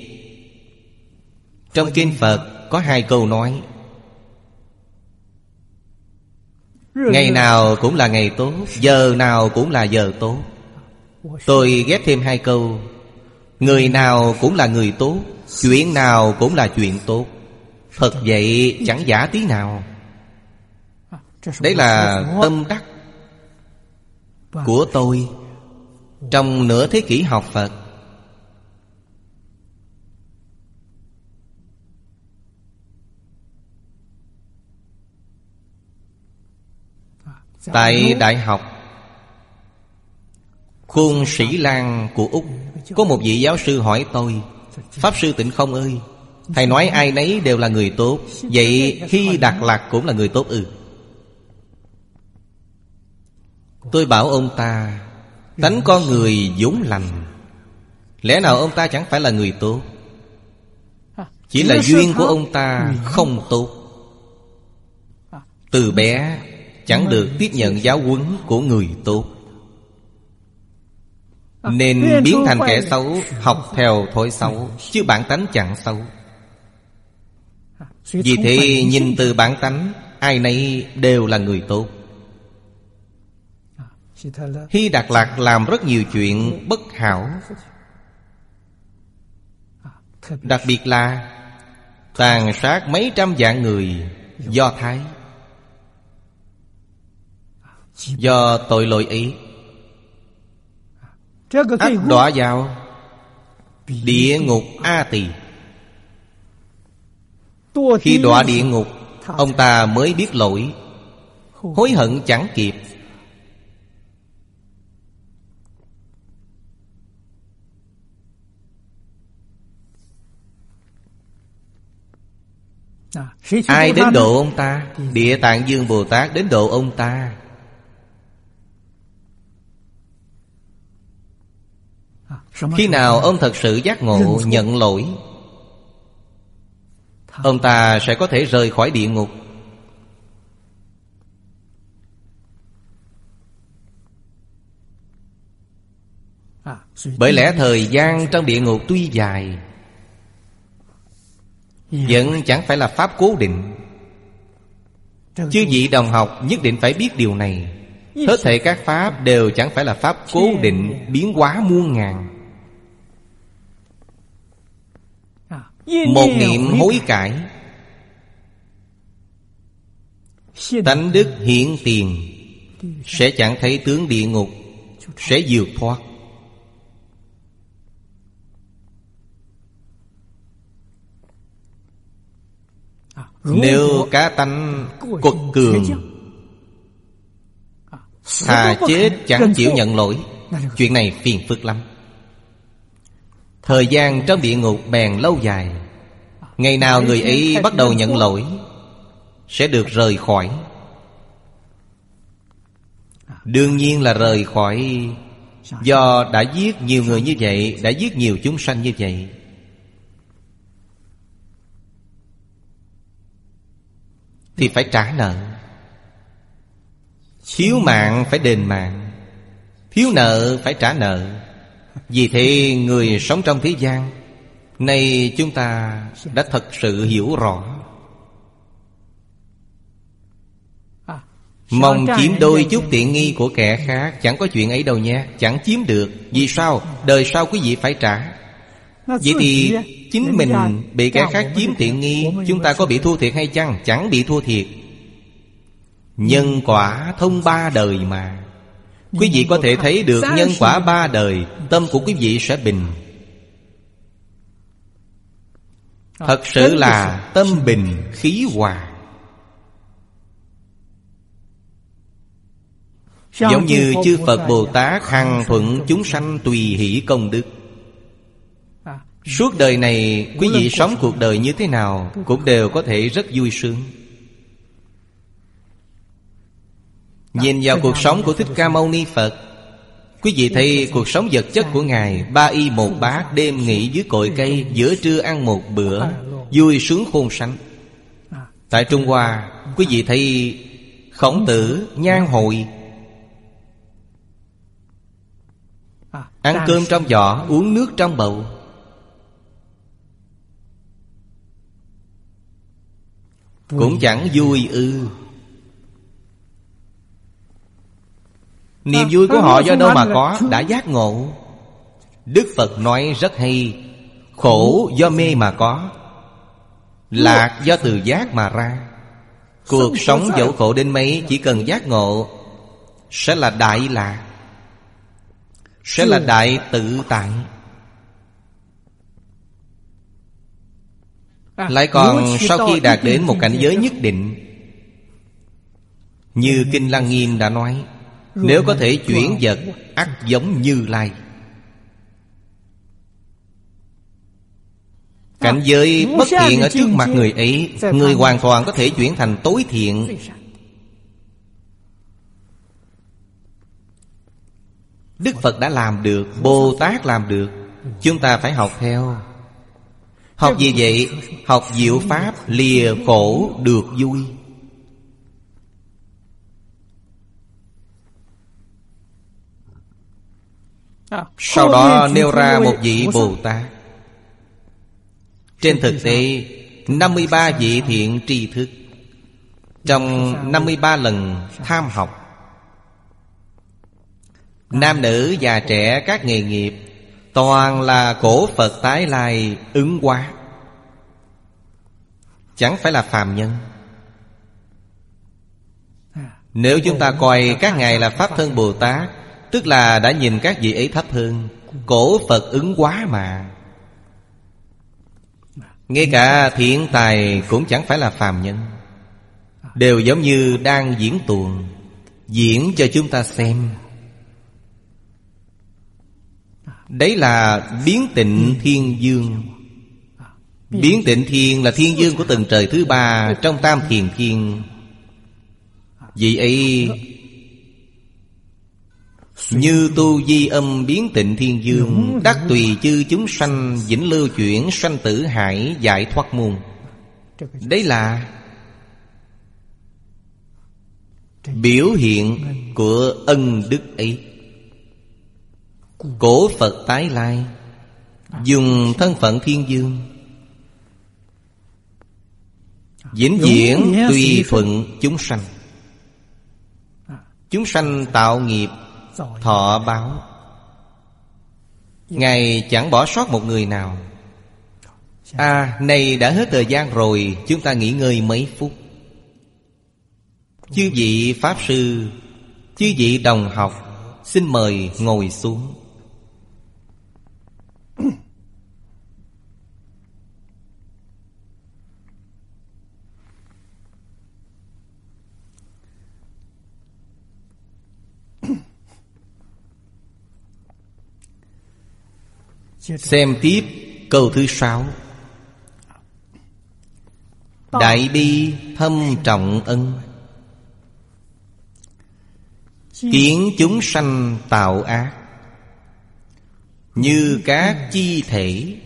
trong kinh Phật có hai câu nói: Ngày nào cũng là ngày tốt, giờ nào cũng là giờ tốt. Tôi ghép thêm 2 câu: người nào cũng là người tốt, chuyện nào cũng là chuyện tốt. Thật vậy chẳng giả tí nào. Đấy là tâm đắc của tôi trong nửa thế kỷ học Phật. Tại Đại học Cung Sĩ Lan của Úc, có một vị giáo sư hỏi tôi: Pháp Sư Tịnh Không ơi, thầy nói ai nấy đều là người tốt, vậy Hy Đạt Lạc cũng là người tốt ư? Tôi bảo ông ta: tánh con người vốn lành, lẽ nào ông ta chẳng phải là người tốt? Chỉ là duyên của ông ta không tốt. Từ bé chẳng được tiếp nhận giáo huấn của người tốt, nên biến thành kẻ xấu, học theo thói xấu, chứ bản tánh chẳng xấu. Vì thế nhìn từ bản tánh, ai nấy đều là người tốt. Hy Đạt Lạc làm rất nhiều chuyện bất hảo, đặc biệt là tàn sát mấy trăm vạn người Do Thái. Do tội lỗi ấy, ắt đọa vào địa ngục A Tỳ. Khi đọa địa ngục, ông ta mới biết lỗi, hối hận chẳng kịp. Ai đến độ ông ta? Địa Tạng Dương Bồ Tát đến độ ông ta. Khi nào ông thật sự giác ngộ, nhận lỗi, ông ta sẽ có thể rời khỏi địa ngục. Bởi lẽ thời gian trong địa ngục tuy dài, vẫn chẳng phải là pháp cố định. Chư vị đồng học nhất định phải biết điều này. Hết thảy các pháp đều chẳng phải là pháp cố định, biến hóa muôn ngàn. Một niệm hối cải, tánh đức hiển tiền, sẽ chẳng thấy tướng địa ngục, sẽ vượt thoát. Nếu cá tánh quật cường, thà chết chẳng chịu nhận lỗi, chuyện này phiền phức lắm. Thời gian trong địa ngục bèn lâu dài. Ngày nào người ấy bắt đầu nhận lỗi, sẽ được rời khỏi. Đương nhiên là rời khỏi, do đã giết nhiều người như vậy, đã giết nhiều chúng sanh như vậy. Thì phải trả nợ. Thiếu mạng phải đền mạng, thiếu nợ phải trả nợ. Vì thế người sống trong thế gian, nay chúng ta đã thật sự hiểu rõ. Mong chiếm đôi chút tiện nghi của kẻ khác, chẳng có chuyện ấy đâu nha, chẳng chiếm được. Vì sao? Đời sau quý vị phải trả. Vậy thì chính mình bị kẻ khác chiếm tiện nghi, chúng ta có bị thua thiệt hay chăng? Chẳng bị thua thiệt. Nhân quả thông 3 đời mà. Quý vị có thể thấy được nhân quả 3 đời, tâm của quý vị sẽ bình. Thật sự là tâm bình khí hòa. Giống như chư Phật Bồ Tát hằng thuận chúng sanh tùy hỷ công đức. Suốt đời này quý vị sống cuộc đời như thế nào cũng đều có thể rất vui sướng. Nhìn vào cuộc sống của Thích Ca Mâu Ni Phật, quý vị thấy cuộc sống vật chất của Ngài 3 y 1 bát, đêm nghỉ dưới cội cây, giữa trưa ăn một bữa, vui sướng khôn sánh. Tại Trung Hoa, quý vị thấy Khổng Tử, Nhan Hội, ăn cơm trong giỏ, uống nước trong bầu. Cũng chẳng vui ư. Niềm vui của họ do đâu mà có? Đã giác ngộ. Đức Phật nói rất hay: khổ do mê mà có, lạc do từ giác mà ra. Cuộc sống dẫu khổ đến mấy, chỉ cần giác ngộ sẽ là đại lạc, sẽ là đại tự tại. Lại còn sau khi đạt đến một cảnh giới nhất định, như Kinh Lăng Nghiêm đã nói, nếu có thể chuyển vật, ắt giống Như Lai. Cảnh giới bất thiện ở trước mặt người ấy, người hoàn toàn có thể chuyển thành tối thiện. Đức Phật đã làm được, Bồ Tát làm được, chúng ta phải học theo. Học gì vậy? Học diệu pháp, lìa khổ được vui. Sau đó nêu ra một vị Bồ Tát. Trên thực tế 53 vị thiện tri thức, trong 53 lần tham học, nam nữ già trẻ các nghề nghiệp, toàn là cổ Phật tái lai ứng hóa, chẳng phải là phàm nhân. Nếu chúng ta coi các ngài là Pháp Thân Bồ Tát, tức là đã nhìn các vị ấy thấp hơn. Cổ Phật ứng hóa mà. Ngay cả thiện tài cũng chẳng phải là phàm nhân, đều giống như đang diễn tuồng, diễn cho chúng ta xem. Đấy là biến tịnh thiên dương. Biến tịnh thiên là thiên dương của tầng trời thứ ba trong Tam Thiền Thiên. Vị ấy như tu di âm biến tịnh thiên dương, đắc tùy chư chúng sanh, vĩnh lưu chuyển sanh tử hải, giải thoát môn. Đấy là biểu hiện của ân đức ấy. Cổ Phật tái lai dùng thân phận thiên dương, vĩnh viễn tùy thuận chúng sanh. Chúng sanh tạo nghiệp, thọ báo, Ngài chẳng bỏ sót một người nào. Này đã hết thời gian rồi, chúng ta nghỉ ngơi mấy phút. Chư vị Pháp Sư, chư vị đồng học, xin mời ngồi xuống. Xem tiếp câu thứ 6. Đại bi thâm trọng ân, kiến chúng sanh tạo ác, như các chi thể,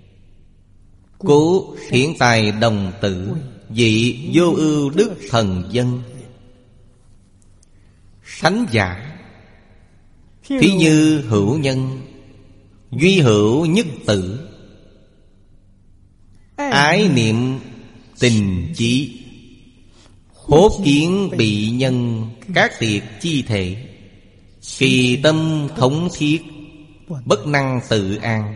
cố thiện tài đồng tử, vị vô ưu đức thần dân. Thánh giả thí như hữu nhân, duy hữu nhất tử, ái niệm tình chí, hốt kiến bị nhân các tiệt chi thể, kỳ tâm thống thiết, bất năng tự an.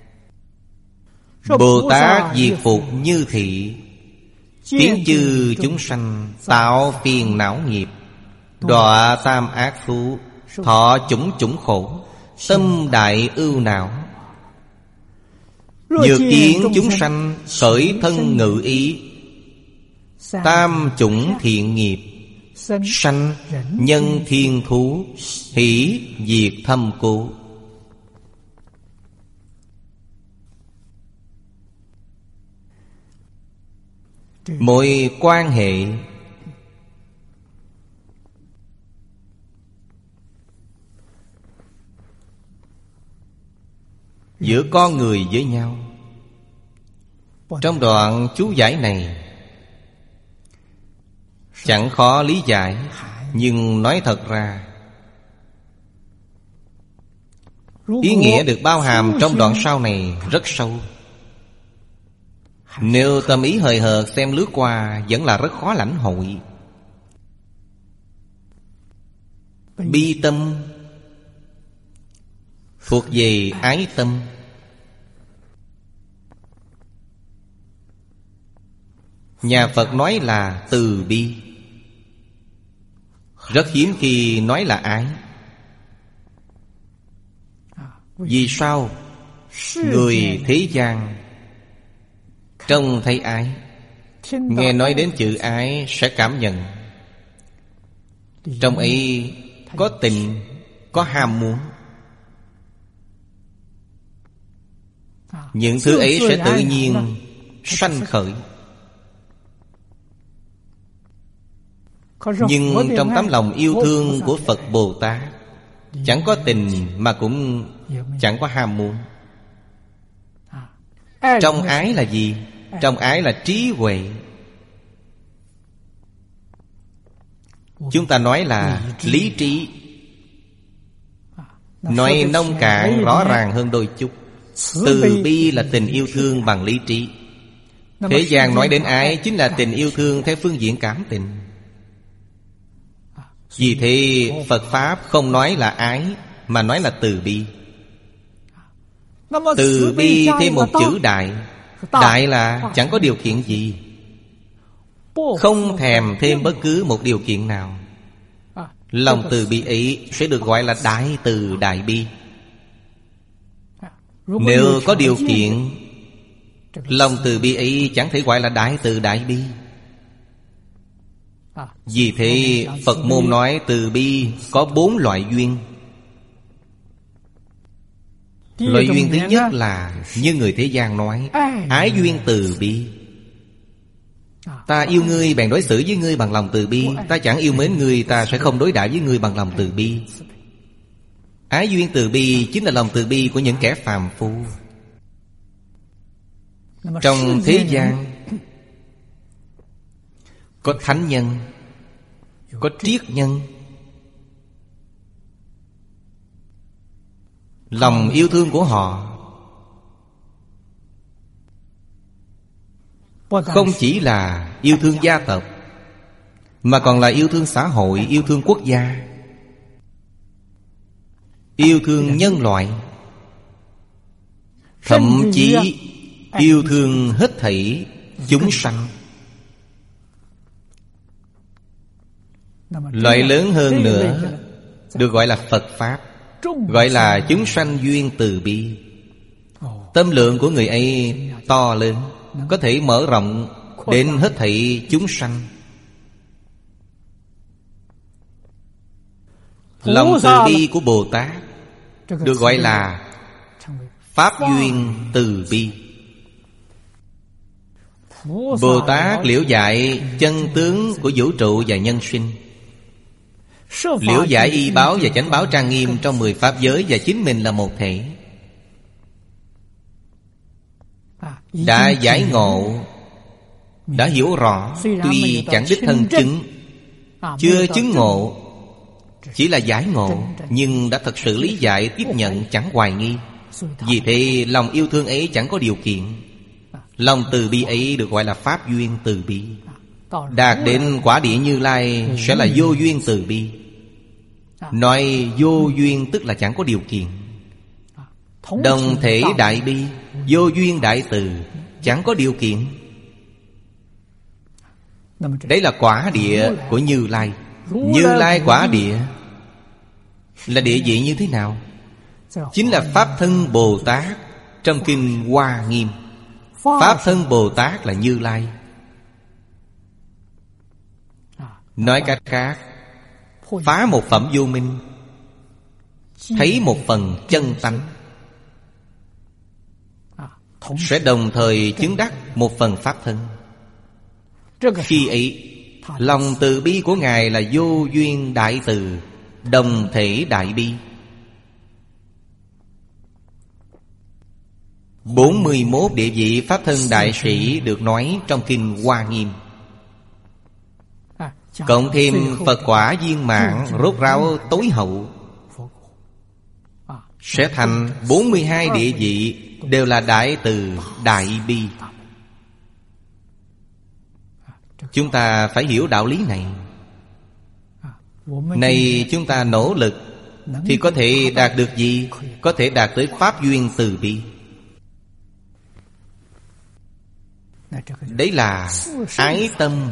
Bồ Tát diệt phục như thị, kiến chư chúng sanh tạo phiền não nghiệp, đọa tam ác thú, thọ chủng chủng khổ, tâm đại ưu não. Nhược kiến chúng sanh khởi thân ngự ý, tam chủng thiện nghiệp, sanh nhân thiên thú, hỷ diệt thâm cố. Mọi quan hệ giữa con người với nhau, trong đoạn chú giải này chẳng khó lý giải, nhưng nói thật ra ý nghĩa được bao hàm trong đoạn sau này rất sâu. Nếu tâm ý hời hợt xem lướt qua, vẫn là rất khó lãnh hội. Bi tâm thuộc về ái tâm. Nhà Phật nói là từ bi, rất hiếm khi nói là ái. Vì sao? Người thế gian trông thấy ái, nghe nói đến chữ ái sẽ cảm nhận trong ấy có tình, có ham muốn. Những thứ ấy sẽ tự nhiên sanh khởi. Nhưng trong tấm lòng yêu thương của Phật Bồ Tát, chẳng có tình mà cũng chẳng có ham muốn. Trong ái là gì? Trong ái là trí huệ. Chúng ta nói là lý trí. Nói nông cạn rõ ràng hơn đôi chút. Từ bi là tình yêu thương bằng lý trí. Thế gian nói đến ái chính là tình yêu thương theo phương diện cảm tình. Vì thế Phật Pháp không nói là ái, mà nói là từ bi. Từ bi thêm một chữ đại. Đại là chẳng có điều kiện gì, không thèm thêm bất cứ một điều kiện nào. Lòng từ bi ấy sẽ được gọi là đại từ đại bi. Nếu có điều kiện, lòng từ bi ấy chẳng thể gọi là đại từ đại bi. Vì thế Phật môn nói từ bi có 4 loại duyên. Loại duyên thứ nhất là như người thế gian nói, ái duyên từ bi. Ta yêu ngươi bèn đối xử với ngươi bằng lòng từ bi. Ta chẳng yêu mến ngươi, ta sẽ không đối đãi với ngươi bằng lòng từ bi. Ái duyên từ bi chính là lòng từ bi của những kẻ phàm phu. Trong thế gian có thánh nhân, có triết nhân. Lòng yêu thương của họ không chỉ là yêu thương gia tộc, mà còn là yêu thương xã hội, yêu thương quốc gia, yêu thương nhân loại, thậm chí yêu thương hết thảy chúng sanh. Loại lớn hơn nữa được gọi là Phật Pháp, gọi là chúng sanh duyên từ bi. Tâm lượng của người ấy to lớn, có thể mở rộng đến hết thảy chúng sanh. Lòng từ bi của Bồ Tát được gọi là Pháp duyên từ bi. Bồ Tát liễu giải chân tướng của vũ trụ và nhân sinh, liễu giải y báo và chánh báo trang nghiêm trong 10 pháp giới, và chính mình là một thể. Đã giải ngộ, đã hiểu rõ. Tuy chẳng đích thân chứng, chưa chứng ngộ, chỉ là giải ngộ, nhưng đã thật sự lý giải, tiếp nhận, chẳng hoài nghi. Vì thế lòng yêu thương ấy chẳng có điều kiện. Lòng từ bi ấy được gọi là Pháp duyên từ bi. Đạt đến quả địa Như Lai sẽ là vô duyên từ bi. Nói vô duyên tức là chẳng có điều kiện. Đồng thể đại bi, vô duyên đại từ, chẳng có điều kiện. Đấy là quả địa của Như Lai. Như Lai quả địa là địa vị như thế nào? Chính là Pháp thân Bồ Tát trong kinh Hoa Nghiêm. Pháp thân Bồ Tát là Như Lai. Nói cách khác, phá một phẩm vô minh, thấy một phần chân tánh, sẽ đồng thời chứng đắc một phần Pháp thân. Khi ấy, lòng từ bi của Ngài là vô duyên đại từ, đồng thể đại bi. 41 địa vị Pháp thân đại sĩ được nói trong kinh Hoa Nghiêm. Cộng thêm Phật quả viên mãn rốt ráo tối hậu, sẽ thành 42 địa vị, đều là đại từ đại bi. Chúng ta phải hiểu đạo lý này. Này chúng ta nỗ lực thì có thể đạt được gì? Có thể đạt tới pháp duyên từ bi. Đấy là ái tâm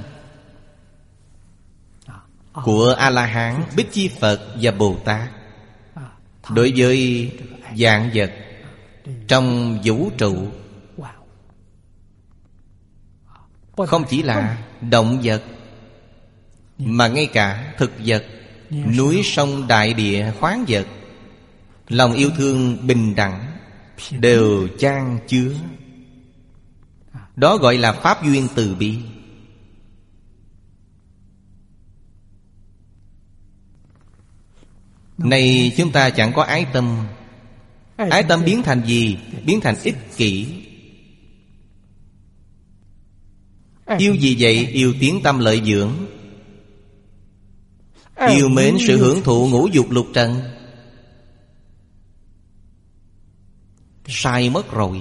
của A-la-hán, Bích Chi Phật và Bồ Tát đối với vạn vật trong vũ trụ. Không chỉ là động vật, mà ngay cả thực vật, núi sông đại địa khoáng vật, lòng yêu thương bình đẳng đều chan chứa. Đó gọi là pháp duyên từ bi. Này chúng ta chẳng có ái tâm. Ái tâm biến thành gì? Biến thành ích kỷ. Yêu gì vậy? Yêu tiếng tâm lợi dưỡng, yêu mến sự hưởng thụ ngũ dục lục trần. Sai mất rồi.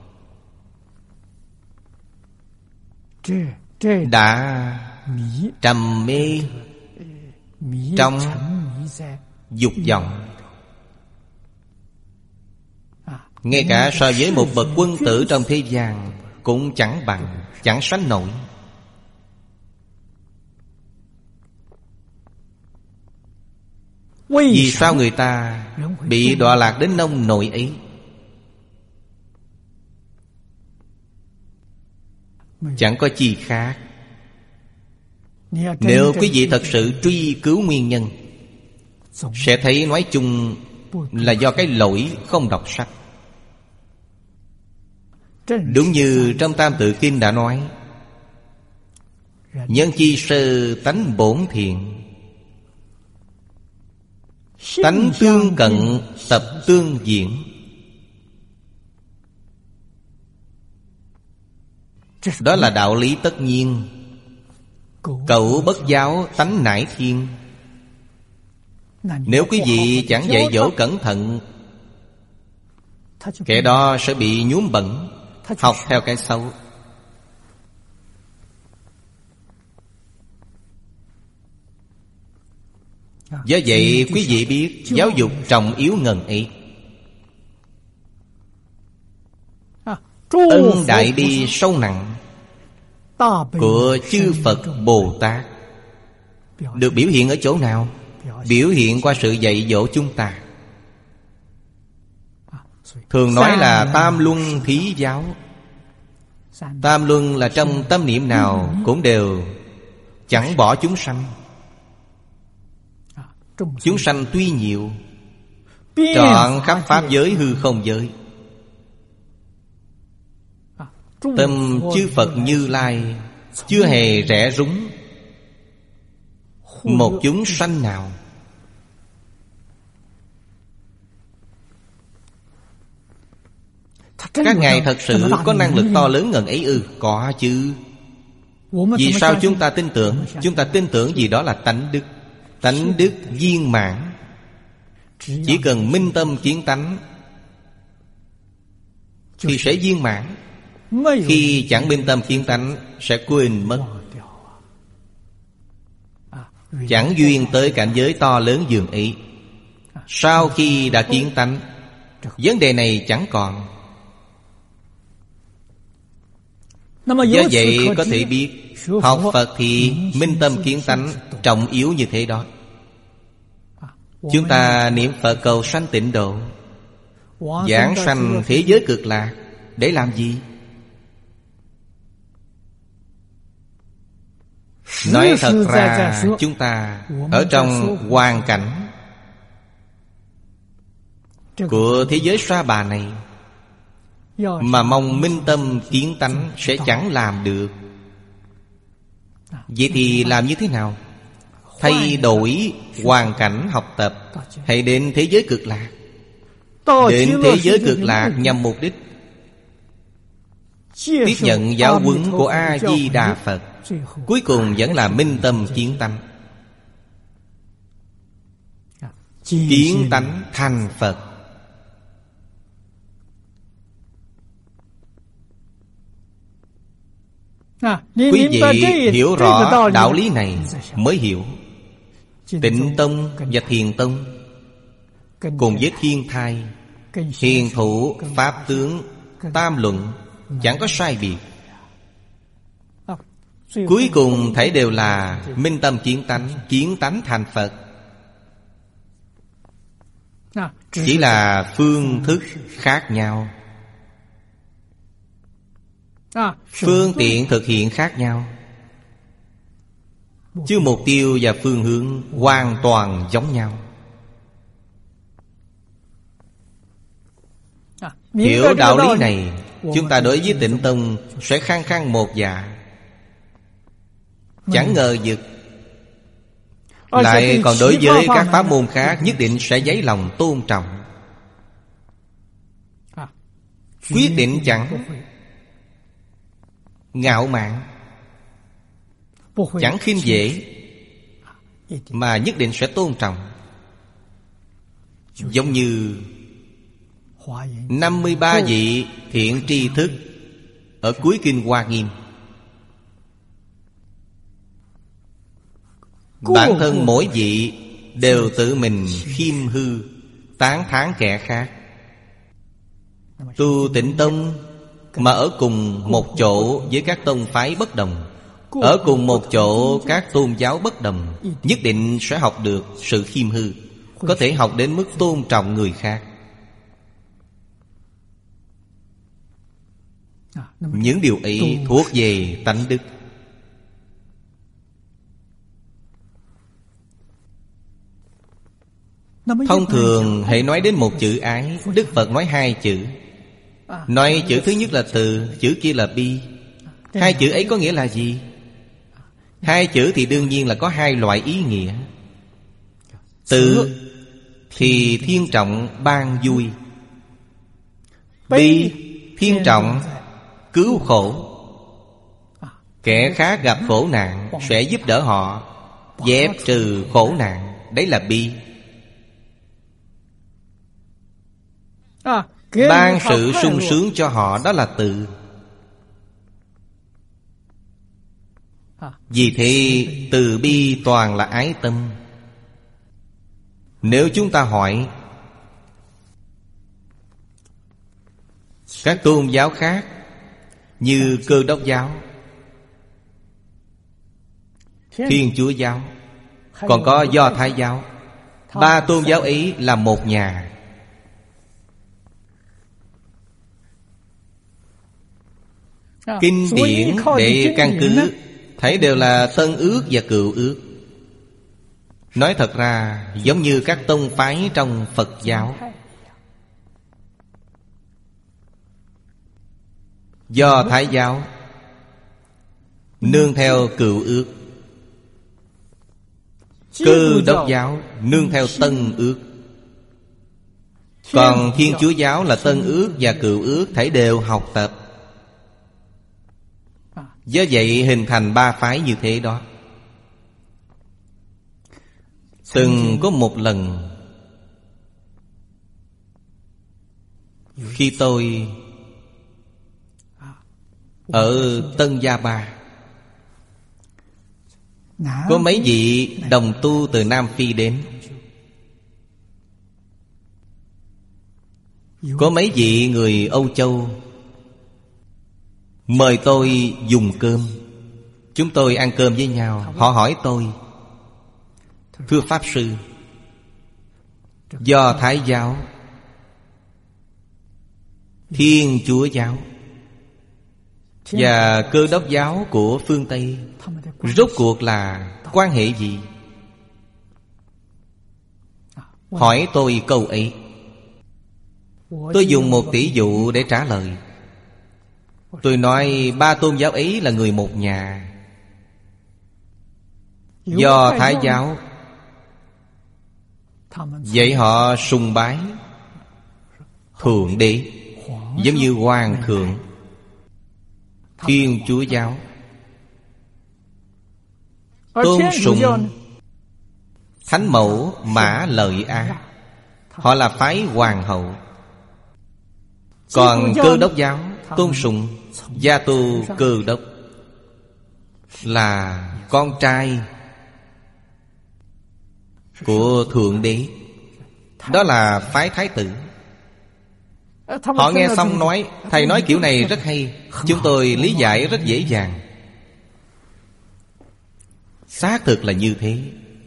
Đã trầm mê trong dục vọng. Ngay cả so với một bậc quân tử trong thế gian cũng chẳng bằng, chẳng sánh nổi. Vì sao người ta bị đọa lạc đến nông nỗi ấy? Chẳng có chi khác. Nếu quý vị thật sự truy cứu nguyên nhân, sẽ thấy nói chung là do cái lỗi không đọc sách. Đúng như trong Tam Tự Kinh đã nói: nhân chi sơ tánh bổn thiện, tánh tương cận tập tương diễn. Đó là đạo lý tất nhiên. Cẩu bất giáo tánh nải thiên. Nếu quý vị chẳng dạy dỗ cẩn thận, kẻ đó sẽ bị nhuốm bẩn, học theo cái xấu. Do vậy quý vị biết giáo dục trọng yếu ngần ấy. Ân đại bi sâu nặng của chư Phật Bồ Tát được biểu hiện ở chỗ nào? Biểu hiện qua sự dạy dỗ chúng ta. Thường nói là tam luân thí giáo. Tam luân là trong tâm niệm nào cũng đều chẳng bỏ chúng sanh. Chúng sanh tuy nhiều, trọn khắp pháp giới hư không giới. Tâm chư Phật Như Lai chưa hề rẽ rúng một chúng sanh nào. Các ngài thật sự có năng lực to lớn ngần ấy ư? Có chứ. Vì sao chúng ta tin tưởng? Chúng ta tin tưởng vì đó là tánh đức. Tánh đức viên mãn. Chỉ cần minh tâm kiến tánh thì sẽ viên mãn. Khi chẳng minh tâm kiến tánh sẽ quên mất. Chẳng duyên tới cảnh giới to lớn dường ấy. Sau khi đã kiến tánh, vấn đề này chẳng còn. Do vậy có thể biết học Phật thì minh tâm kiến tánh trọng yếu như thế đó. Chúng ta niệm Phật cầu sanh tịnh độ, giảng sanh thế giới cực lạc để làm gì? Nói thật ra chúng ta ở trong hoàn cảnh của thế giới sa bà này mà mong minh tâm kiến tánh sẽ chẳng làm được. Vậy thì làm như thế nào? Thay đổi hoàn cảnh học tập, hãy đến thế giới cực lạc. Đến thế giới cực lạc nhằm mục đích tiếp nhận giáo huấn của A-di-đà Phật. Cuối cùng vẫn là minh tâm kiến tánh. Kiến tánh thành Phật. Quý vị hiểu rõ đạo lý này mới hiểu Tịnh Tông và Thiền Tông cùng với Thiên Thai, Hiền Thủ, Pháp Tướng, Tam Luận chẳng có sai biệt. Cuối cùng thảy đều là minh tâm kiến tánh thành Phật. Chỉ là phương thức khác nhau, phương tiện thực hiện khác nhau, chứ mục tiêu và phương hướng hoàn toàn giống nhau. Hiểu đạo lý này, chúng ta đối với Tịnh Tông sẽ khăng khăng một dạ, chẳng ngờ vực. Lại còn đối với các pháp môn khác nhất định sẽ dấy lòng tôn trọng. Quyết định chẳng ngạo mạn, chẳng khinh dễ, mà nhất định sẽ tôn trọng. Giống như 53 vị thiện tri thức ở cuối kinh Hoa Nghiêm. Bản thân mỗi vị đều tự mình khiêm hư, tán thán kẻ khác. Tu Tịnh Tông mà ở cùng một chỗ với các tông phái bất đồng, ở cùng một chỗ các tôn giáo bất đồng, nhất định sẽ học được sự khiêm hư, có thể học đến mức tôn trọng người khác. Những điều ấy thuộc về tánh đức. Thông thường hãy nói đến một chữ ái, Đức Phật nói hai chữ. Nói chữ thứ nhất là từ, chữ kia là bi. Hai chữ ấy có nghĩa là gì? Hai chữ thì đương nhiên là có hai loại ý nghĩa. Từ thì thiên trọng ban vui, bi thiên trọng cứu khổ. Kẻ khác gặp khổ nạn sẽ giúp đỡ họ, dẹp trừ khổ nạn. Đấy là bi. Ban sự sung sướng cho họ, đó là từ. Vì thế từ bi toàn là ái tâm. Nếu chúng ta hỏi các tôn giáo khác như Cơ Đốc giáo, Thiên Chúa giáo, còn có Do Thái giáo, ba tôn giáo ấy là một nhà. Kinh điển để căn cứ thấy đều là Tân Ước và Cựu Ước. Nói thật ra giống như các tông phái trong Phật giáo. Do Thái giáo nương theo Cựu Ước, Cơ Đốc giáo nương theo Tân Ước. Còn Thiên Chúa giáo là Tân Ước và Cựu Ước thảy đều học tập. Do vậy hình thành ba phái như thế đó. Từng có một lần, khi tôi ở Tân Gia Ba, có mấy vị đồng tu từ Nam Phi đến. Có mấy vị người Âu Châu mời tôi dùng cơm. Chúng tôi ăn cơm với nhau. Họ hỏi tôi: thưa Pháp Sư, Do Thái giáo, Thiên Chúa giáo và Cơ Đốc giáo của phương Tây rốt cuộc là quan hệ gì? Hỏi tôi câu ấy, tôi dùng một tỷ dụ để trả lời. Tôi nói ba tôn giáo ấy là người một nhà. Do Thái giáo, vậy họ sùng bái Thượng Đế, giống như Hoàng thượng. Thiên Chúa giáo tôn sùng Thánh mẫu Mã Lợi Á, họ là phái hoàng hậu. Còn Cơ Đốc giáo tôn sùng Gia Tu Cơ Đốc, là con trai của Thượng Đế. Đó là phái Thái tử. Họ nghe xong nói: thầy nói kiểu này rất hay, chúng tôi lý giải rất dễ dàng. Xác thực là như thế.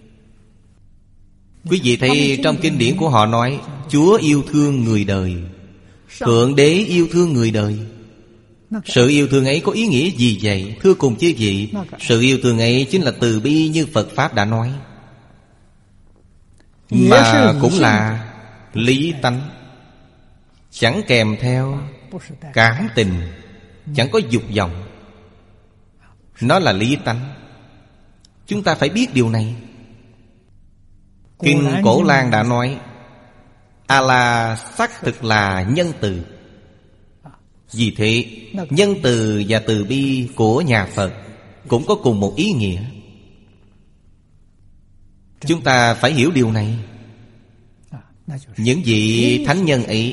Quý vị thấy trong kinh điển của họ nói Chúa yêu thương người đời, Thượng Đế yêu thương người đời. Sự yêu thương ấy có ý nghĩa gì vậy? Thưa cùng chư vị, sự yêu thương ấy chính là từ bi như Phật Pháp đã nói, mà cũng là lý tánh, chẳng kèm theo cảm tình, chẳng có dục vọng. Nó là lý tánh. Chúng ta phải biết điều này. Kinh Cổ Lan đã nói A-la xác thực là nhân từ. Vì thế nhân từ và từ bi của nhà Phật cũng có cùng một ý nghĩa. Chúng ta phải hiểu điều này. Những vị thánh nhân ấy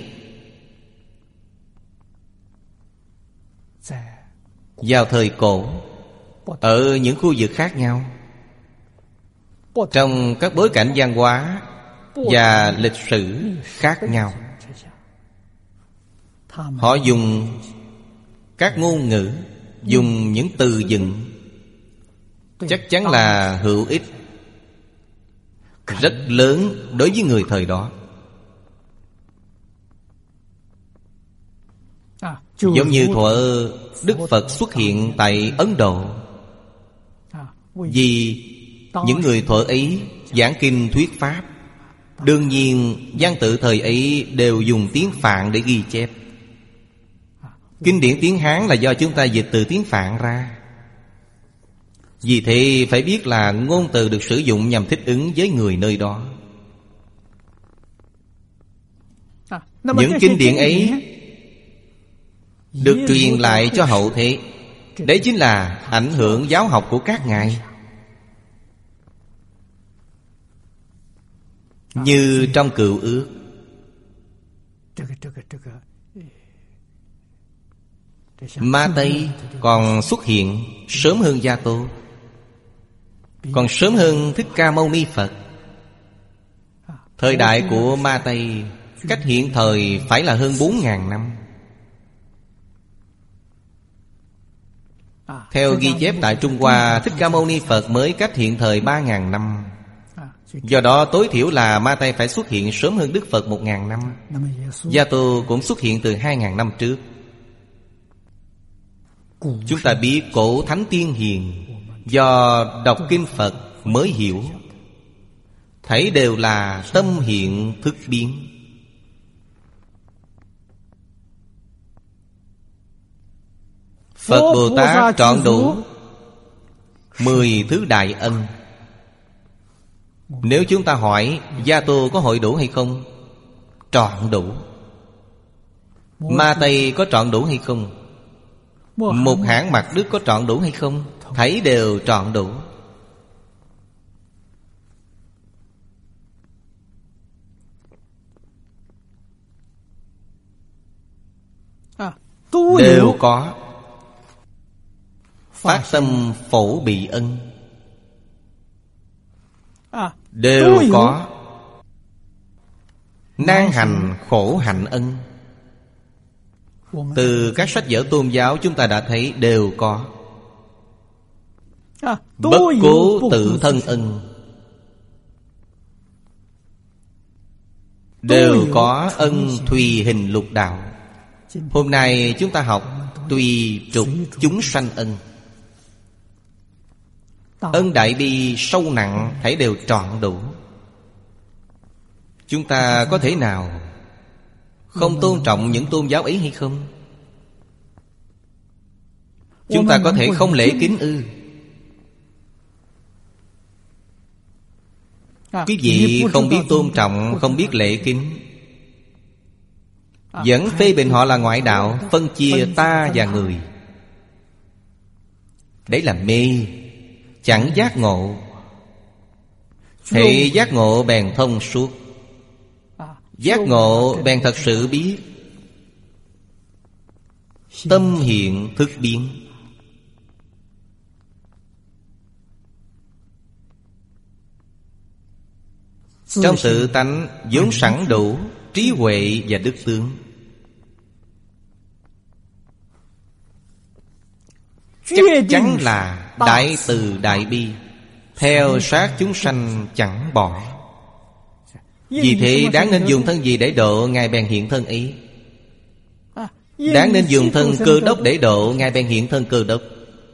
vào thời cổ, ở những khu vực khác nhau, trong các bối cảnh văn hóa và lịch sử khác nhau, họ dùng các ngôn ngữ, dùng những từ vựng chắc chắn là hữu ích rất lớn đối với người thời đó. Giống như thuở Đức Phật xuất hiện tại Ấn Độ, vì những người thuở ấy giảng kinh thuyết pháp, đương nhiên văn tự thời ấy đều dùng tiếng Phạn để ghi chép. Kinh điển tiếng Hán là do chúng ta dịch từ tiếng Phạn ra. Vì thế phải biết là ngôn từ được sử dụng nhằm thích ứng với người nơi đó. Những kinh điển ấy được truyền lại cho hậu thế. Đấy chính là ảnh hưởng giáo học của các ngài. Như trong Cựu Ước, Ma Tây còn xuất hiện sớm hơn Gia Tô, còn sớm hơn Thích Ca Mâu Ni Phật. Thời đại của Ma Tây cách hiện thời phải là hơn 4.000 năm. Theo ghi chép tại Trung Hoa, Thích Ca Mâu Ni Phật mới cách hiện thời 3.000 năm. Do đó tối thiểu là Ma Tây phải xuất hiện sớm hơn Đức Phật 1.000 năm. Gia Tô cũng xuất hiện từ 2.000 năm trước. Chúng ta biết cổ thánh tiên hiền do đọc kinh Phật mới hiểu. Thảy đều là tâm hiện thức biến. Phật Bồ Tát trọn đủ 10 thứ đại ân. Nếu chúng ta hỏi Gia Tô có hội đủ hay không? Trọn đủ. Ma Tây có trọn đủ hay không? Một hãng Mạc Đức có trọn đủ hay không? Thảy đều trọn đủ. Đều có phát tâm phổ bị ân, đều có nan hành khổ hạnh ân. Từ các sách vở tôn giáo chúng ta đã thấy đều có. Bất cố tự thân ân, đều có ân tùy hình lục đạo. Hôm nay chúng ta học tùy trục chúng sanh ân. Ân đại bi sâu nặng thảy đều trọn đủ. Chúng ta có thể nào không tôn trọng những tôn giáo ấy hay không? Chúng ta có thể không lễ kính ư? Quý vị không biết tôn trọng, không biết lễ kính, vẫn phê bình họ là ngoại đạo, phân chia ta và người. Đấy là mê, chẳng giác ngộ. Thị giác ngộ bèn thông suốt, giác ngộ bèn thật sự biết. Tâm hiện thức biến. Trong tự tánh vốn sẵn đủ trí huệ và đức tướng. Chắc chắn là đại từ đại bi, theo sát chúng sanh chẳng bỏ. Vì thế đáng nên dùng thân gì để độ, Ngài bèn hiện thân ấy. Đáng nên dùng thân Cơ Đốc để độ, Ngài bèn hiện thân Cơ Đốc.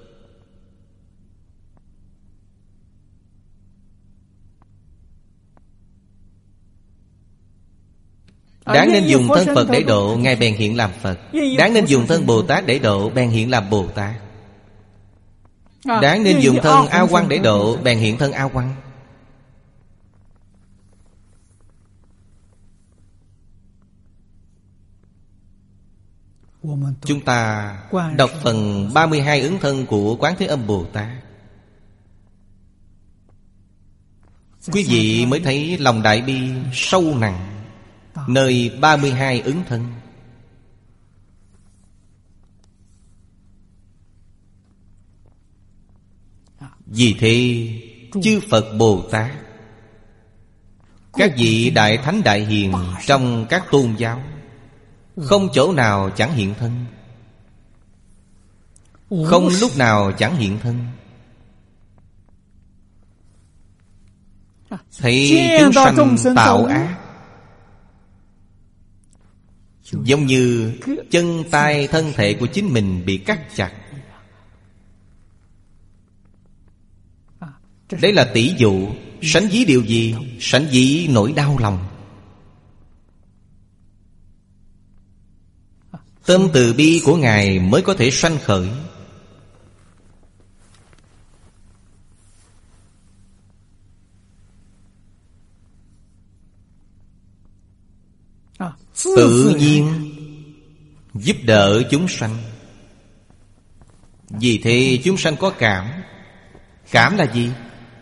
Đáng nên dùng thân Phật để độ, Ngài bèn hiện làm Phật. Đáng nên dùng thân Bồ Tát để độ, bèn hiện làm Bồ Tát. Đáng nên dùng thân A Quang để độ, bèn hiện thân A Quang. Chúng ta đọc phần 32 ứng thân của Quán Thế Âm Bồ Tát, quý vị mới thấy lòng đại bi sâu nặng nơi 32 ứng thân. Vì thế chư Phật Bồ Tát, các vị Đại Thánh Đại Hiền trong các tôn giáo, không chỗ nào chẳng hiện thân, không lúc nào chẳng hiện thân. Thấy chúng sanh tạo ác, giống như chân tay thân thể của chính mình bị cắt chặt. Đấy là tỷ dụ. Sánh ví điều gì? Sánh ví nỗi đau lòng. Tâm từ bi của Ngài mới có thể sanh khởi. Tự nhiên giúp đỡ chúng sanh. Vì thế chúng sanh có cảm. Cảm là gì?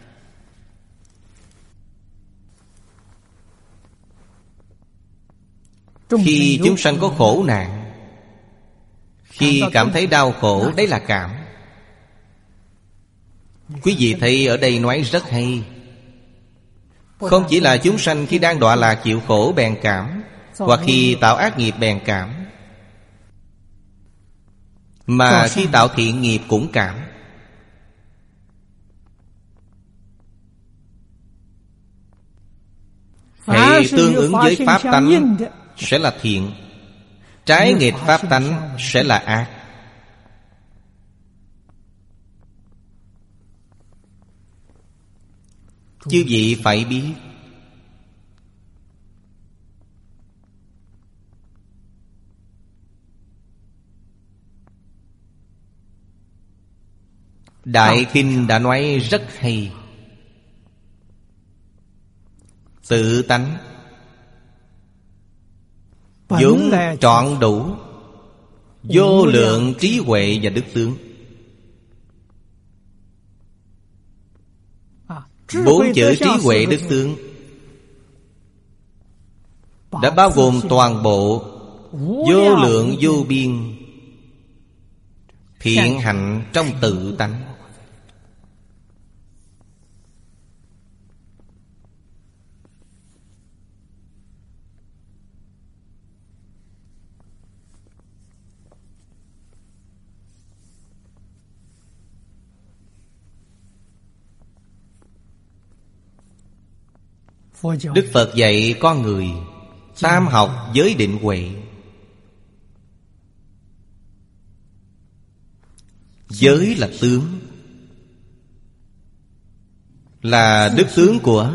Khi chúng sanh có khổ nạn, khi cảm thấy đau khổ, đấy là cảm. Quý vị thấy ở đây nói rất hay. Không chỉ là chúng sanh khi đang đọa lạc chịu khổ bèn cảm, hoặc khi tạo ác nghiệp bèn cảm, mà khi tạo thiện nghiệp cũng cảm. Hãy tương ứng với pháp tánh sẽ là thiện, trái nghịch pháp tánh sẽ là ác. Chư vị phải biết, Đại Kinh đã nói rất hay. Tự tánh vốn trọn đủ vô lượng trí huệ và đức tướng. Bốn chữ trí huệ đức tướng đã bao gồm toàn bộ vô lượng vô biên thiện hạnh trong tự tánh. Đức Phật dạy con người tam học giới định huệ. Giới là tướng, là đức tướng của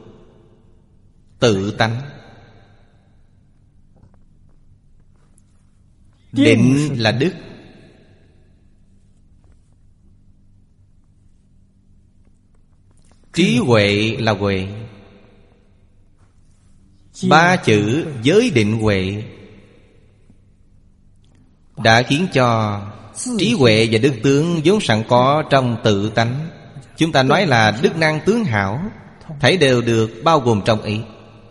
tự tánh. Định là đức, trí huệ là huệ. Ba chữ giới định huệ đã khiến cho trí huệ và đức tướng vốn sẵn có trong tự tánh, chúng ta nói là đức năng tướng hảo, thảy đều được bao gồm trong ấy.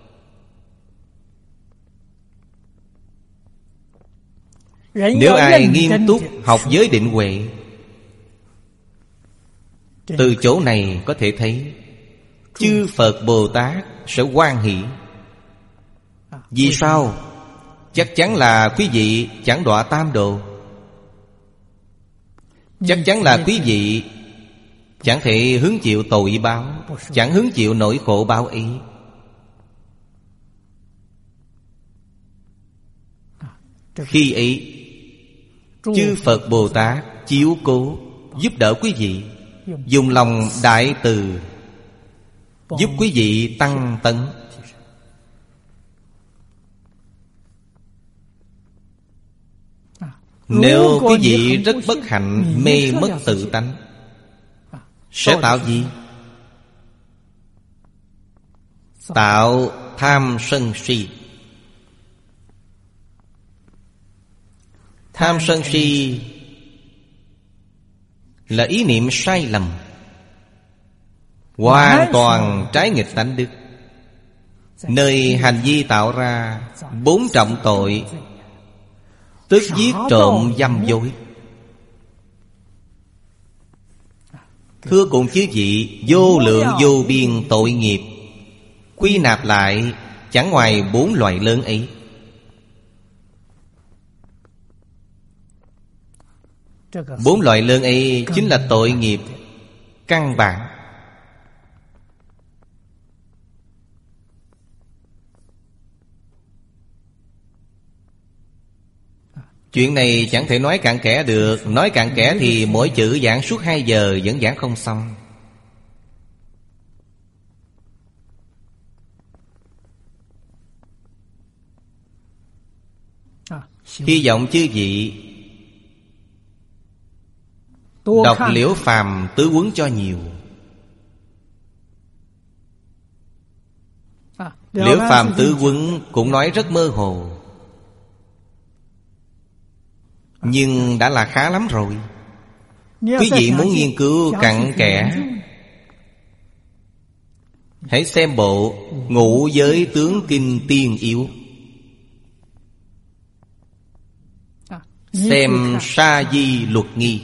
Nếu ai nghiêm túc học giới định huệ, từ chỗ này có thể thấy chư Phật Bồ Tát sẽ hoan hỷ. Vì sao? Chắc chắn là quý vị chẳng đọa tam độ. Chắc chắn là quý vị chẳng thể hứng chịu tội báo, chẳng hứng chịu nỗi khổ báo ý. Khi ấy chư Phật Bồ Tát chiếu cố giúp đỡ quý vị, dùng lòng đại từ giúp quý vị tăng tấn. Nếu quý vị rất bất hạnh, mê mất tự tánh, sẽ tạo gì? Tạo tham sân si. Tham sân si là ý niệm sai lầm, hoàn toàn trái nghịch tánh đức. Nơi hành vi tạo ra 4 trọng tội, tức giết trộm dâm dối. Thưa cùng chư vị, vô lượng vô biên tội nghiệp quy nạp lại chẳng ngoài 4 loại lớn ấy. Bốn loại lớn ấy chính là tội nghiệp căn bản. Chuyện này chẳng thể nói cặn kẽ được. Nói cặn kẽ thì mỗi chữ giảng suốt 2 giờ vẫn giảng không xong. Hy vọng chư vị đọc Liễu Phàm Tứ Huấn cho nhiều. Liễu Phàm Tứ Huấn cũng nói rất mơ hồ, nhưng đã là khá lắm rồi. Quý vị muốn nghiên cứu cặn kẽ, hãy xem bộ Ngũ Giới Tướng Kinh Tiên Yếu, xem Sa Di Luật Nghi.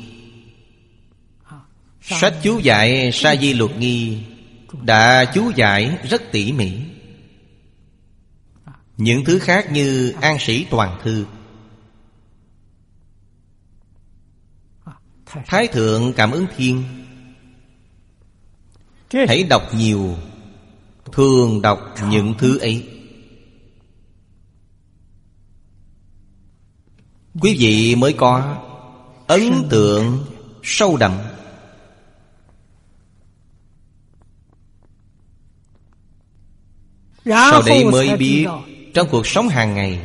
Sách chú giải Sa Di Luật Nghi đã chú giải rất tỉ mỉ. Những thứ khác như An Sĩ Toàn Thư, Thái Thượng Cảm Ứng Thiên, hãy đọc nhiều, thường đọc những thứ ấy. Quý vị mới có ấn tượng sâu đậm. Sau đấy mới biết trong cuộc sống hàng ngày,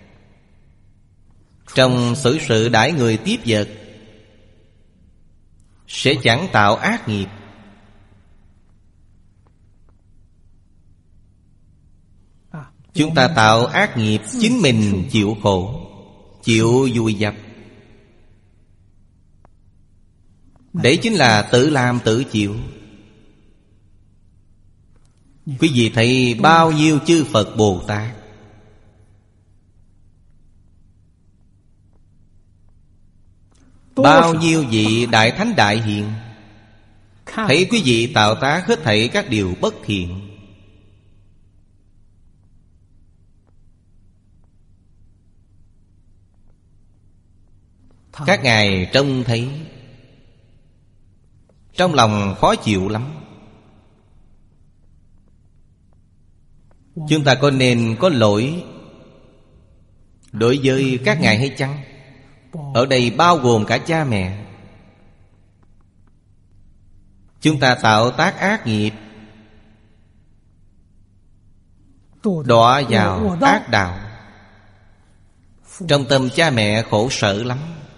trong xử sự đãi người tiếp vật, sẽ chẳng tạo ác nghiệp. Chúng ta tạo ác nghiệp, chính mình chịu khổ, chịu vùi dập. Đấy chính là tự làm tự chịu. Quý vị thấy bao nhiêu chư Phật Bồ Tát, bao nhiêu vị Đại Thánh Đại Hiện, thấy quý vị tạo tác hết thảy các điều bất thiện. Các ngài trông thấy, trong lòng khó chịu lắm. Chúng ta có nên có lỗi đối với các ngài hay chăng? Ở đây bao gồm cả cha mẹ. Chúng ta tạo tác ác nghiệp, đọa vào ác đạo, trong tâm cha mẹ khổ sở lắm.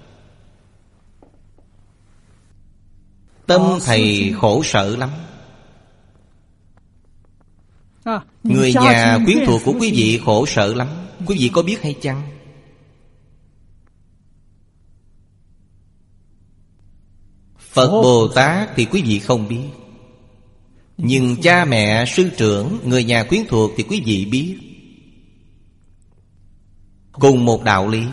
Tâm thầy khổ sở lắm. Người nhà quyến thuộc của quý vị khổ sở lắm. Quý vị có biết hay chăng? Phật Bồ Tát thì quý vị không biết, nhưng cha mẹ, sư trưởng, người nhà quyến thuộc thì quý vị biết. Cùng một đạo lý.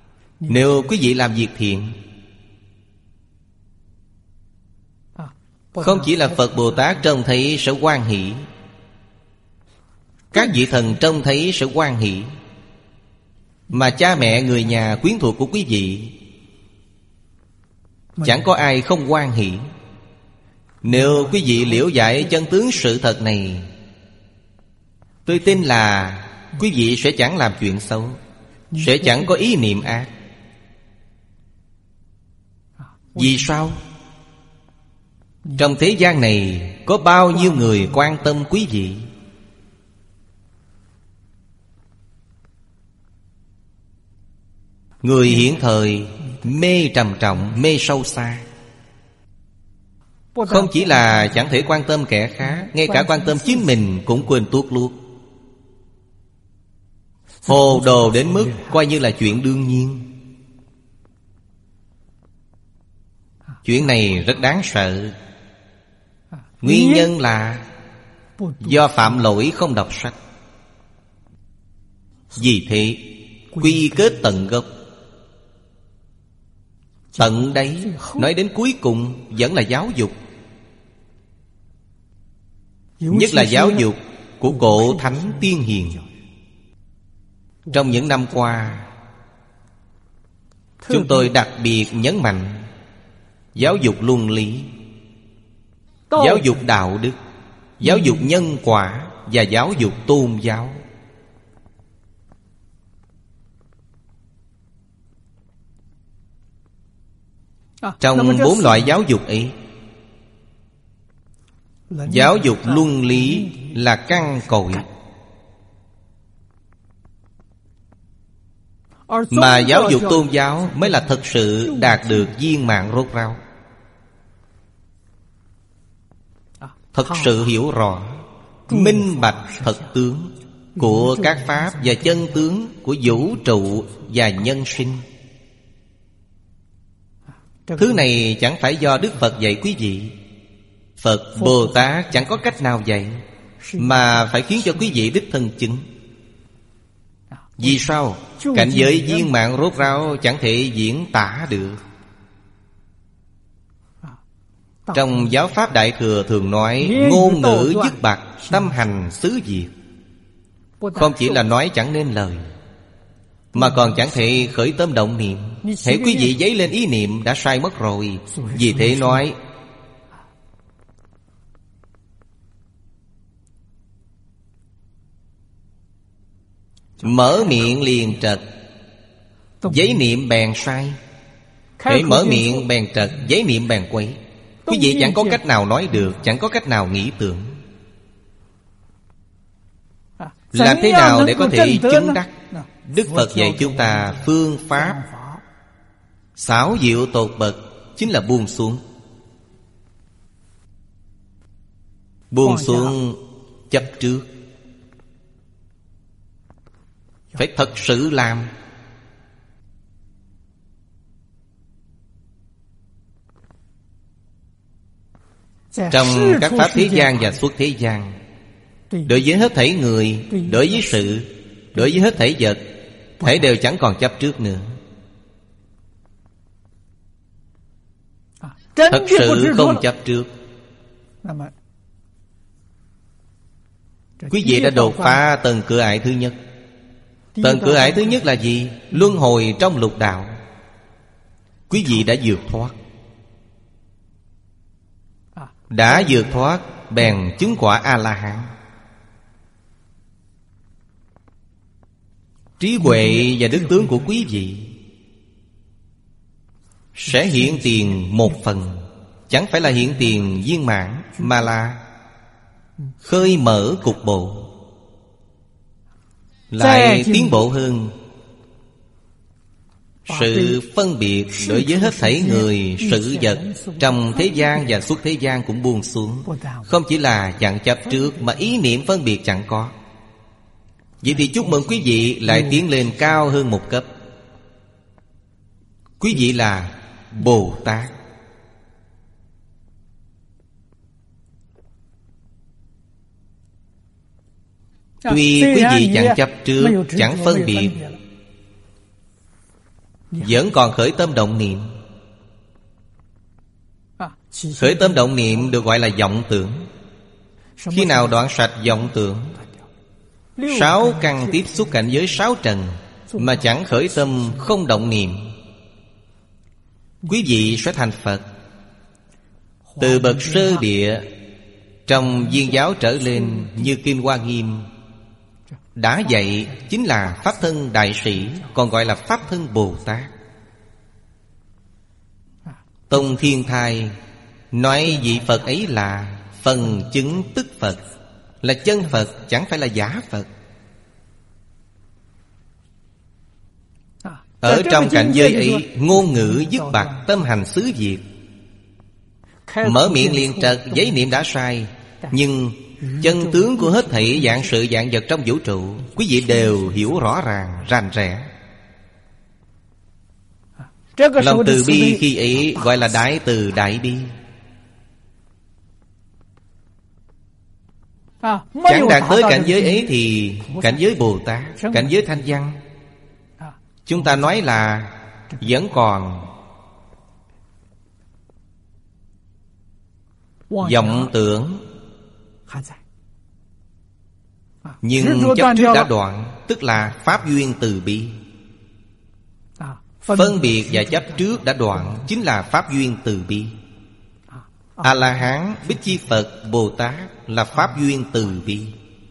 Nếu quý vị làm việc thiện, Không chỉ là Phật Bồ Tát trông thấy sẽ hoan hỷ, các vị thần trông thấy sẽ hoan hỷ, mà cha mẹ, người nhà, quyến thuộc của quý vị chẳng có ai không hoan hỷ. Nếu quý vị liễu giải chân tướng sự thật này, tôi tin là quý vị sẽ chẳng làm chuyện xấu, sẽ chẳng có ý niệm ác. Vì sao? Trong thế gian này có bao nhiêu người quan tâm quý vị? Người hiện thời mê trầm trọng, mê sâu xa. Không chỉ là chẳng thể quan tâm kẻ khác, ngay cả quan tâm chính mình cũng quên tuốt luôn. Hồ đồ đến mức coi như là chuyện đương nhiên. Chuyện này rất đáng sợ. Nguyên nhân là do phạm lỗi không đọc sách. Vì thế quy kết tận gốc, tận đáy, nói đến cuối cùng vẫn là giáo dục. Nhất là giáo dục của cổ thánh tiên hiền. Trong những năm qua, chúng tôi đặc biệt nhấn mạnh giáo dục luân lý, giáo dục đạo đức, giáo dục nhân quả và giáo dục tôn giáo. Trong 4 loại giáo dục ấy, giáo dục luân lý là căn cội, mà giáo dục tôn giáo mới là thực sự đạt được viên mãn rốt ráo. Thật sự hiểu rõ, minh bạch thật tướng của các pháp và chân tướng của vũ trụ và nhân sinh. Thứ này chẳng phải do Đức Phật dạy quý vị. Phật Bồ Tát chẳng có cách nào dạy, mà phải khiến cho quý vị đích thân chứng. Vì sao? Cảnh giới viên mãn rốt ráo chẳng thể diễn tả được. Trong giáo pháp Đại Thừa thường nói ngôn ngữ dứt bặt, tâm hành xứ diệt. Không chỉ là nói chẳng nên lời, mà còn chẳng thể khởi tâm động niệm. Hễ quý vị dấy lên ý niệm đã sai mất rồi. Vì thế nói mở miệng liền trật, giấy niệm bèn sai. Hễ mở miệng bèn trật, giấy niệm bèn quấy. Quý vị chẳng có cách nào nói được, chẳng có cách nào nghĩ tưởng. Làm thế nào để có thể chứng đắc? Đức Phật dạy chúng ta phương pháp xảo diệu tột bậc, chính là buông xuống. Buông xuống chấp trước, phải thật sự làm. Trong các pháp thế gian và xuất thế gian, đối với hết thảy người, đối với sự, đối với hết thảy vật, thảy đều chẳng còn chấp trước nữa. Thật sự không chấp trước. Quý vị đã đột phá tầng cửa ải thứ nhất. Tầng cửa ải thứ nhất là gì? Luân hồi trong lục đạo. Quý vị đã vượt thoát. Đã vượt thoát bèn chứng quả A-la-hán. Trí huệ và đức tướng của quý vị sẽ hiện tiền một phần. Chẳng phải là hiện tiền viên mãn, mà là khơi mở cục bộ. Lại tiến bộ hơn. Sự phân biệt đối với hết thảy người, sự vật trong thế gian và xuất thế gian cũng buông xuống. Không chỉ là chẳng chấp trước, mà ý niệm phân biệt chẳng có. Vậy thì chúc mừng quý vị lại tiến lên cao hơn một cấp. Quý vị là Bồ Tát. Tuy quý vị chẳng chấp trước, chẳng phân biệt, vẫn còn khởi tâm động niệm, Khởi tâm động niệm được gọi là vọng tưởng. Khi nào đoạn sạch vọng tưởng? 6 căn tiếp xúc cảnh giới 6 trần mà chẳng khởi tâm không động niệm, quý vị sẽ thành Phật. Từ bậc sơ địa trong Viên giáo trở lên, như Kinh Hoa Nghiêm đã dạy, chính là Pháp thân đại sĩ, còn gọi là Pháp thân Bồ Tát. Tông Thiên Thai nói vị Phật ấy là phần chứng tức Phật, là chân Phật, chẳng phải là giả Phật. Ở trong cảnh giới ấy, ngôn ngữ dứt bặt, tâm hành xứ việc. Mở miệng liền trật, giấy niệm đã sai. Nhưng chân tướng của hết thảy dạng sự dạng vật trong vũ trụ, quý vị đều hiểu rõ ràng, rành rẽ. Lòng từ bi khi ấy gọi là đại từ đại bi. Chẳng đạt tới cảnh giới ấy thì cảnh giới Bồ Tát, cảnh giới Thanh Văn, chúng ta nói là vẫn còn vọng tưởng. Nhưng chấp trước đã đoạn, tức là pháp duyên từ bi. Phân biệt và chấp trước đã đoạn, chính là pháp duyên từ bi. A-la-hán, Bích Chi Phật, Bồ Tát là pháp duyên từ bi.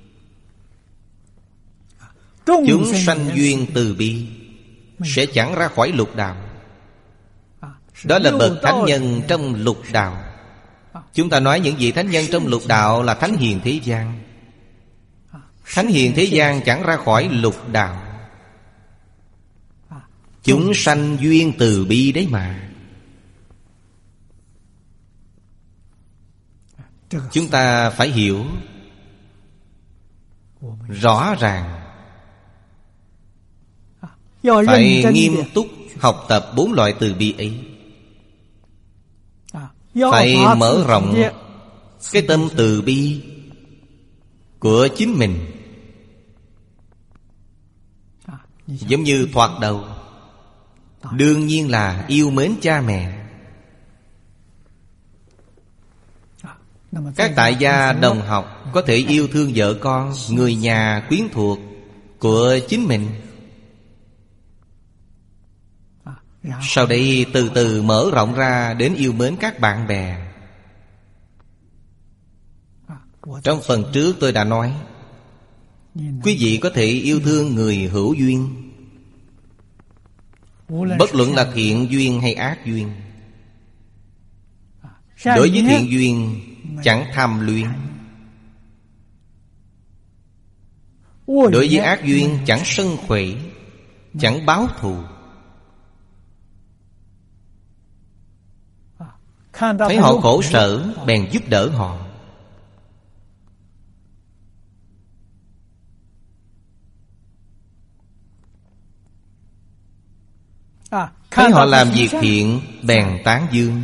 Chúng sanh duyên từ bi sẽ chẳng ra khỏi lục đạo. Đó là bậc thánh nhân trong lục đạo. Chúng ta nói những vị thánh nhân trong lục đạo là thánh hiền thế gian. Thánh hiền thế gian chẳng ra khỏi lục đạo. Chúng sanh duyên từ bi đấy mà. Chúng ta phải hiểu rõ ràng, phải nghiêm túc học tập 4 loại từ bi ấy. Phải mở rộng cái tâm từ bi của chính mình. Giống như thoạt đầu, đương nhiên là yêu mến cha mẹ. Các tại gia đồng học có thể yêu thương vợ con, người nhà quyến thuộc của chính mình. Sau đây từ từ mở rộng ra đến yêu mến các bạn bè. Trong phần trước tôi đã nói, quý vị có thể yêu thương người hữu duyên, bất luận là thiện duyên hay ác duyên. Đối với thiện duyên chẳng tham luyến, đối với ác duyên chẳng sân khỏe, chẳng báo thù. Thấy họ khổ sở bèn giúp đỡ họ. Thấy họ làm việc thiện bèn tán dương.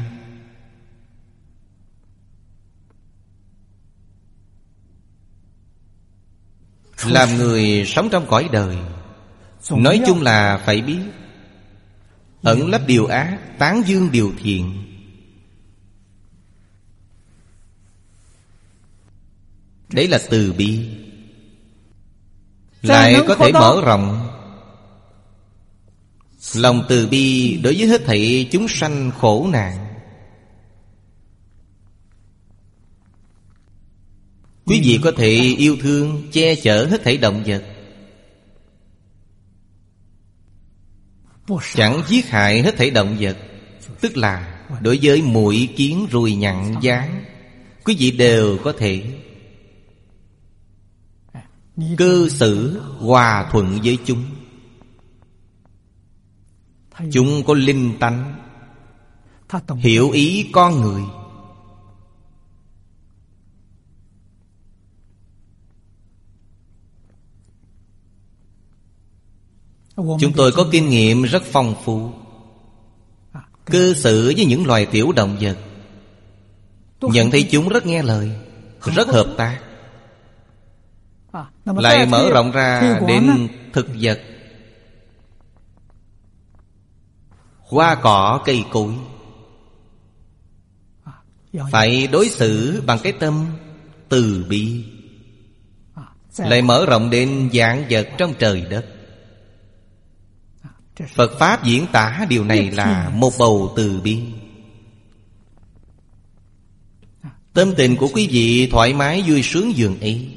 Làm người sống trong cõi đời, nói chung là phải biết ẩn lấp điều ác, tán dương điều thiện. Đấy là từ bi. Lại có thể mở rộng lòng từ bi đối với hết thảy chúng sanh khổ nạn. Quý vị có thể yêu thương, che chở hết thảy động vật, chẳng giết hại hết thảy động vật. Tức là đối với muỗi, kiến, ruồi, nhặng, gián, quý vị đều có thể cư xử hòa thuận với chúng. Chúng có linh tánh, hiểu ý con người. Chúng tôi có kinh nghiệm rất phong phú, cư xử với những loài tiểu động vật, nhận thấy chúng rất nghe lời, rất hợp tác. Lại mở rộng ra đến thực vật, hoa cỏ cây cối. phải đối xử bằng cái tâm từ bi, lại mở rộng đến vạn vật trong trời đất. Phật Pháp diễn tả điều này là một bầu từ bi. Tâm tình của quý vị thoải mái vui sướng dường ấy.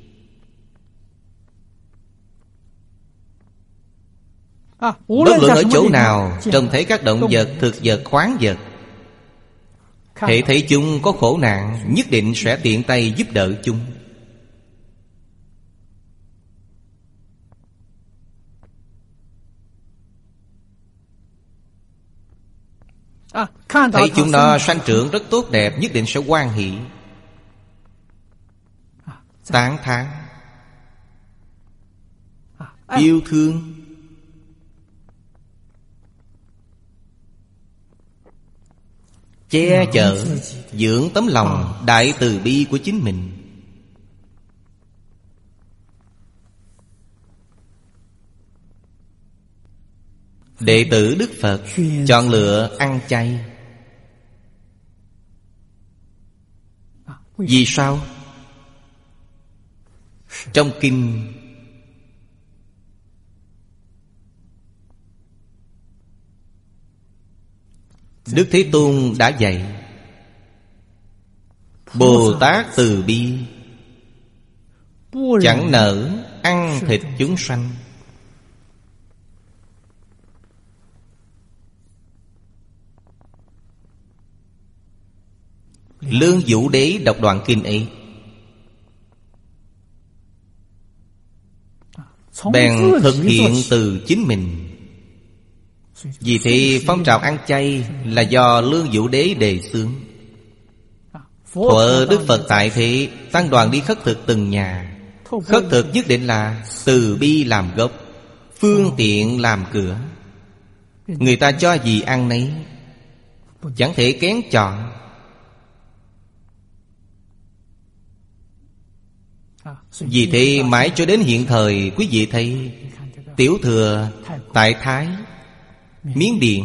Bất luận ở chỗ nào trông thấy các động vật, thực vật, khoáng vật, hễ thấy chúng có khổ nạn, nhất định sẽ tiện tay giúp đỡ chúng. Thấy chúng nó sanh trưởng rất tốt đẹp, nhất định sẽ hoan hỷ, tán thán, yêu thương, che chở, dưỡng tấm lòng đại từ bi của chính mình. Đệ tử Đức Phật chọn lựa ăn chay. Vì sao? Trong kinh Đức Thế Tôn đã dạy Bồ Tát từ bi chẳng nỡ ăn thịt chúng sanh. Lương Vũ Đế đọc đoạn kinh ấy, bèn thực hiện từ chính mình. Vì thế phong trào ăn chay là do Lương Vũ Đế đề xướng. Thuở Đức Phật tại thế, tăng đoàn đi khất thực từng nhà. Khất thực nhất định là từ bi làm gốc, phương tiện làm cửa. Người ta cho gì ăn nấy, chẳng thể kén chọn. Vì thế mãi cho đến hiện thời, quý vị thấy tiểu thừa tại Thái, Miến Điện,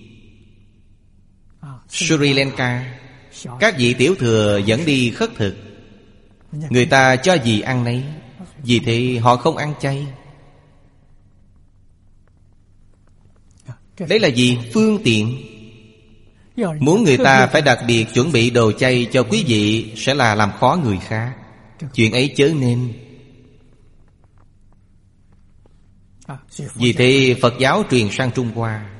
Sri Lanka, các vị tiểu thừa vẫn đi khất thực. Người ta cho gì ăn nấy, vì thế họ không ăn chay. Đấy là gì? Phương tiện. Muốn người ta phải đặc biệt chuẩn bị đồ chay cho quý vị sẽ là làm khó người khác. Chuyện ấy chớ nên. Vì thế Phật giáo truyền sang Trung Hoa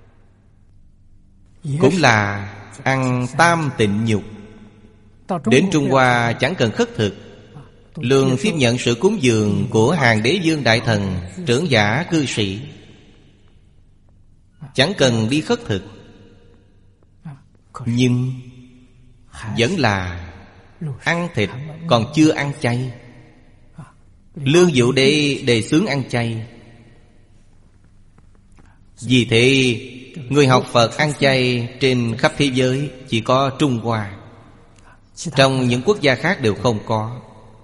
cũng là ăn tam tịnh nhục. Đến Trung Hoa chẳng cần khất thực, lương tiếp nhận sự cúng dường của hàng đế vương đại thần, trưởng giả cư sĩ, chẳng cần đi khất thực. Nhưng vẫn là ăn thịt, còn chưa ăn chay. Lương Vũ Đế đề xướng ăn chay. Vì thế người học Phật ăn chay trên khắp thế giới chỉ có Trung Hoa. Trong những quốc gia khác đều không có.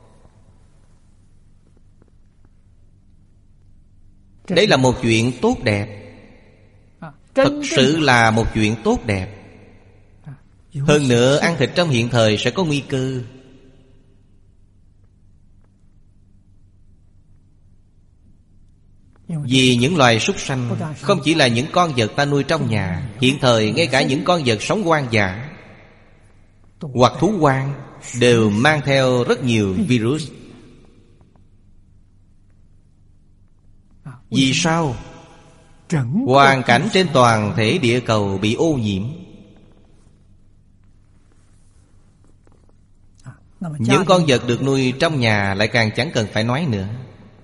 Đấy là một chuyện tốt đẹp. Thật sự là một chuyện tốt đẹp. Hơn nữa ăn thịt trong hiện thời sẽ có nguy cơ. Vì những loài súc sanh không chỉ là những con vật ta nuôi trong nhà. Hiện thời ngay cả những con vật sống hoang dã hoặc thú hoang đều mang theo rất nhiều virus. Vì sao? Hoàn cảnh trên toàn thể địa cầu bị ô nhiễm. Những con vật được nuôi trong nhà lại càng chẳng cần phải nói nữa.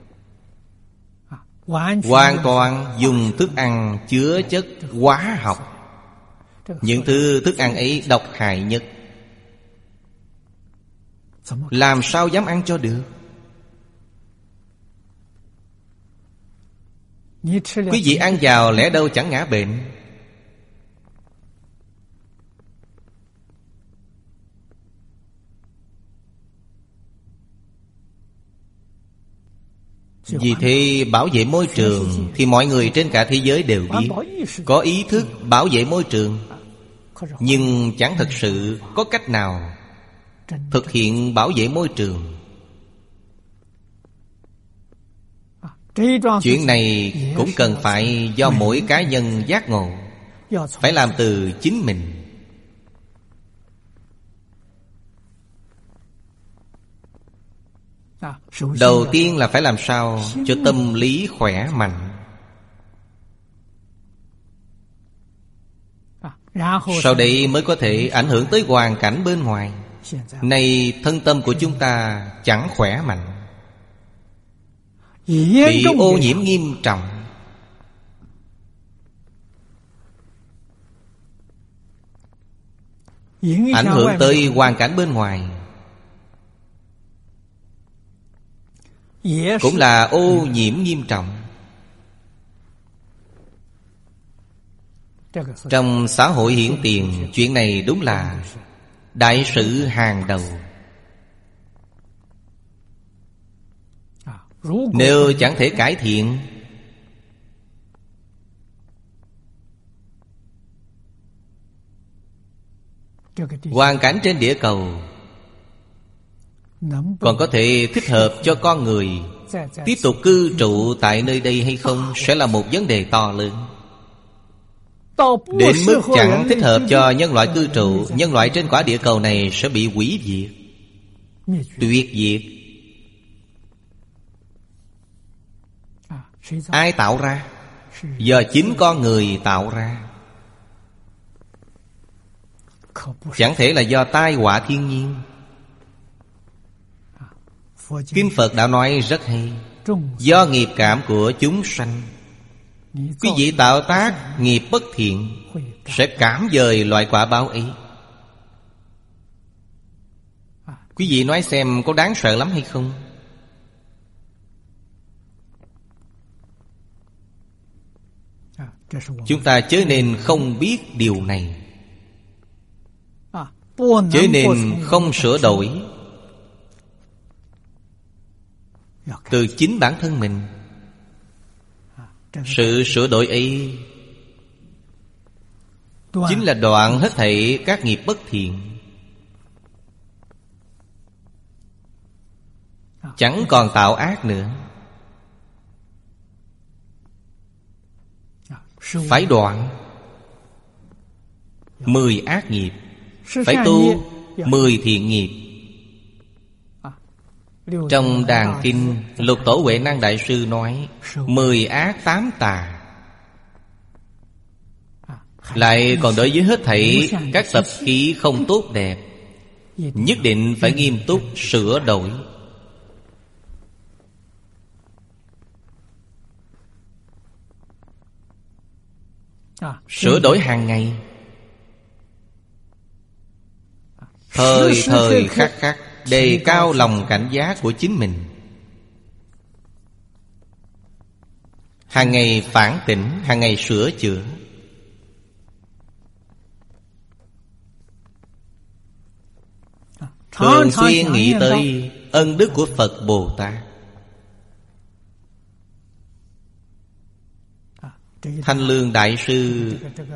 Hoàn toàn dùng thức ăn chứa chất hóa học. Những thứ thức ăn ấy độc hại nhất. Làm sao dám ăn cho được? Quý vị ăn vào lẽ đâu chẳng ngã bệnh. Vì thế bảo vệ môi trường thì mọi người trên cả thế giới đều biết. Có ý thức bảo vệ môi trường, nhưng chẳng thực sự có cách nào thực hiện bảo vệ môi trường. Chuyện này cũng cần phải do mỗi cá nhân giác ngộ, phải làm từ chính mình. Đầu tiên là phải làm sao cho tâm lý khỏe mạnh. Sau đấy mới có thể ảnh hưởng tới hoàn cảnh bên ngoài. Nay thân tâm của chúng ta chẳng khỏe mạnh, bị ô nhiễm nghiêm trọng. Ảnh hưởng tới hoàn cảnh bên ngoài, cũng là ô nhiễm nghiêm trọng. Trong xã hội hiện tiền, chuyện này đúng là đại sự hàng đầu. Nếu chẳng thể cải thiện, hoàn cảnh trên địa cầu còn có thể thích hợp cho con người tiếp tục cư trụ tại nơi đây hay không sẽ là một vấn đề to lớn. Đến mức chẳng thích hợp cho nhân loại cư trụ, nhân loại trên quả địa cầu này sẽ bị hủy diệt, tuyệt diệt. Ai tạo ra? Do chính con người tạo ra, chẳng thể là do tai họa thiên nhiên. Kinh Phật đã nói rất hay: do nghiệp cảm của chúng sanh. Quý vị tạo tác nghiệp bất thiện sẽ cảm dời loại quả báo ấy. Quý vị nói xem có đáng sợ lắm hay không? Chúng ta chớ nên không biết điều này, chớ nên không sửa đổi từ chính bản thân mình. Sự sửa đổi ấy chính là đoạn hết thảy các nghiệp bất thiện, chẳng còn tạo ác nữa. Phải đoạn 10 ác nghiệp, phải tu 10 thiện nghiệp. Trong Đàn Kinh, Lục Tổ Huệ Năng Đại Sư nói 10 ác 8 tà. Lại còn đối với hết thảy các tập khí không tốt đẹp, nhất định phải nghiêm túc sửa đổi. Sửa đổi hàng ngày, thời thời khắc khắc đề cao lòng cảnh giác của chính mình. Hàng ngày phản tỉnh, hàng ngày sửa chữa. Thường xuyên nghĩ tới ân đức của Phật Bồ Tát. Thanh Lương Đại Sư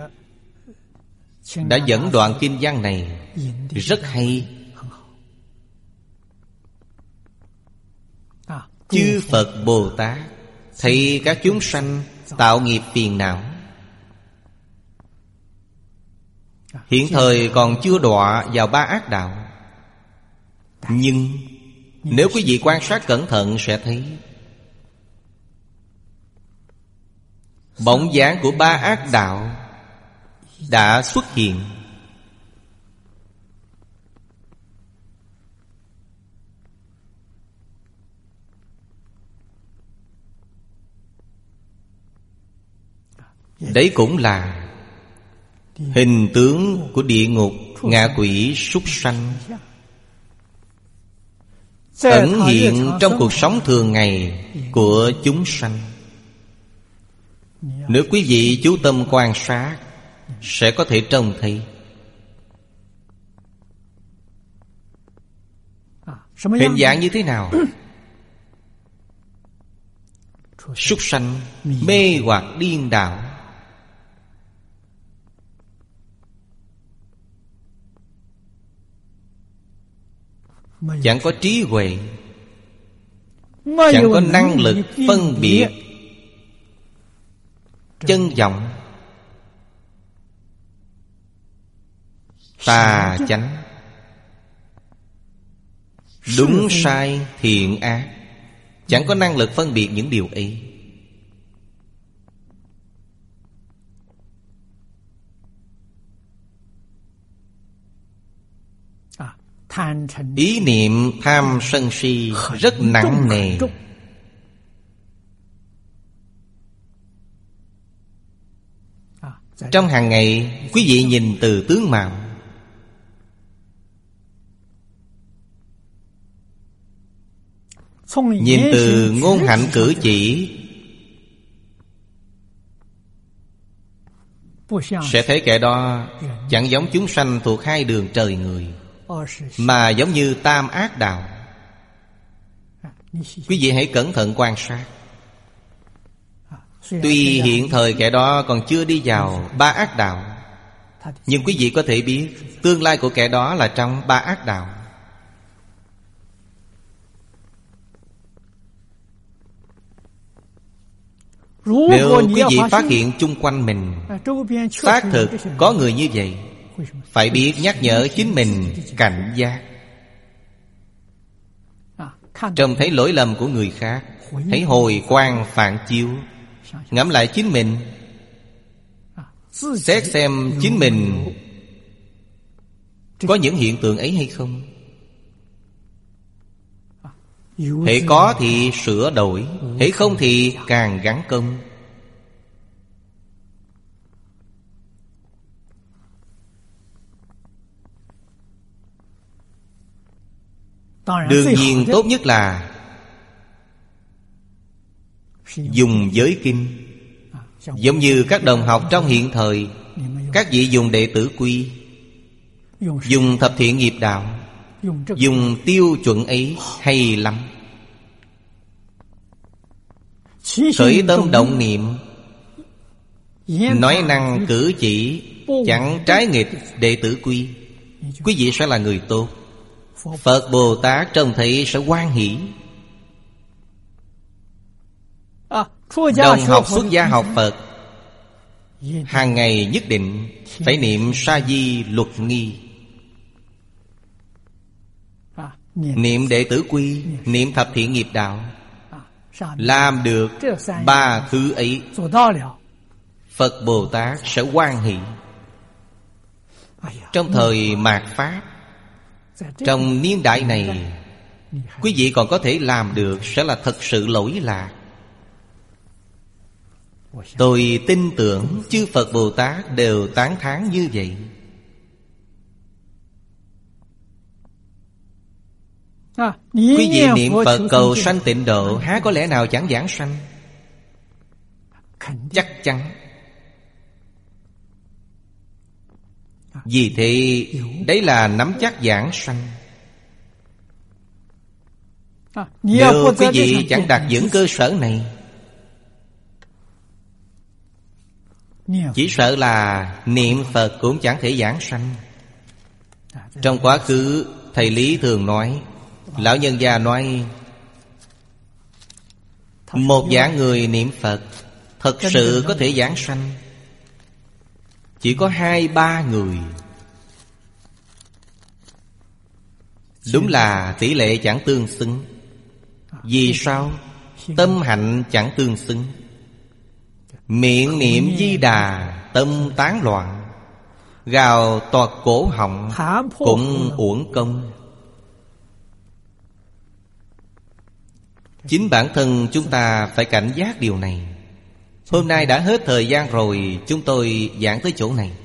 đã dẫn đoạn kinh văn này rất hay. Chư Phật Bồ Tát thấy các chúng sanh tạo nghiệp phiền não, hiện thời còn chưa đọa vào 3 ác đạo. Nhưng nếu quý vị quan sát cẩn thận sẽ thấy bóng dáng của 3 ác đạo đã xuất hiện. Đấy cũng là hình tướng của địa ngục, ngạ quỷ, súc sanh ẩn hiện trong cuộc sống thường ngày của chúng sanh. Nếu quý vị chú tâm quan sát sẽ có thể trông thấy. Hình dạng như thế nào? Súc sanh mê hoặc điên đảo, chẳng có trí huệ, chẳng có năng lực phân biệt chân vọng, tà chánh, đúng sai, thiện ác, chẳng có năng lực phân biệt những điều ấy. Ý niệm tham sân si rất nặng nề. Trong hàng ngày, quý vị nhìn từ tướng mạo, nhìn từ ngôn hạnh cử chỉ, sẽ thấy kẻ đó chẳng giống chúng sanh thuộc hai đường trời người, mà giống như tam ác đạo. Quý vị hãy cẩn thận quan sát. Tuy hiện thời kẻ đó còn chưa đi vào ba ác đạo, nhưng quý vị có thể biết tương lai của kẻ đó là trong ba ác đạo. Nếu quý vị phát hiện chung quanh mình xác thực có người như vậy, phải biết nhắc nhở chính mình cảnh giác. Trông thấy lỗi lầm của người khác, hãy hồi quang phản chiếu, ngẫm lại chính mình, xét xem chính mình có những hiện tượng ấy hay không. Hễ có thì sửa đổi, hễ không thì càng gắng công. Đương nhiên tốt nhất là dùng giới kinh. Giống như các đồng học trong hiện thời, các vị dùng đệ tử quy, dùng thập thiện nghiệp đạo, dùng tiêu chuẩn ấy hay lắm. Khởi tâm động niệm, nói năng cử chỉ chẳng trái nghịch đệ tử quy, quý vị sẽ là người tốt. Phật Bồ Tát trông thấy sẽ hoan hỷ. Đồng học xuất gia học Phật, hàng ngày nhất định phải niệm sa di luật nghi, niệm đệ tử quy, niệm thập thiện nghiệp đạo. Làm được ba thứ ấy, Phật Bồ Tát sẽ hoan hỷ. Trong thời mạt Pháp, trong niên đại này, quý vị còn có thể làm được sẽ là thật sự lỗi lạc. Tôi tin tưởng chư Phật Bồ Tát đều tán thán như vậy. Quý vị niệm Phật cầu sanh tịnh độ, há có lẽ nào chẳng giảng sanh? Chắc chắn. Vì thế đấy là nắm chắc giảng sanh. Nếu quý vị chẳng đạt vững cơ sở này, chỉ sợ là niệm Phật cũng chẳng thể giảng sanh. Trong quá khứ, thầy Lý thường nói, lão nhân gia nói, một dạng người niệm Phật thật sự có thể giảng sanh chỉ có 2-3 người. Đúng là tỷ lệ chẳng tương xứng. Vì sao? Tâm hạnh chẳng tương xứng. Miệng niệm Di Đà, tâm tán loạn, gào toạc cổ họng cũng uổng công. Chính bản thân chúng ta phải cảnh giác điều này. Hôm nay đã hết thời gian rồi, chúng tôi giảng tới chỗ này.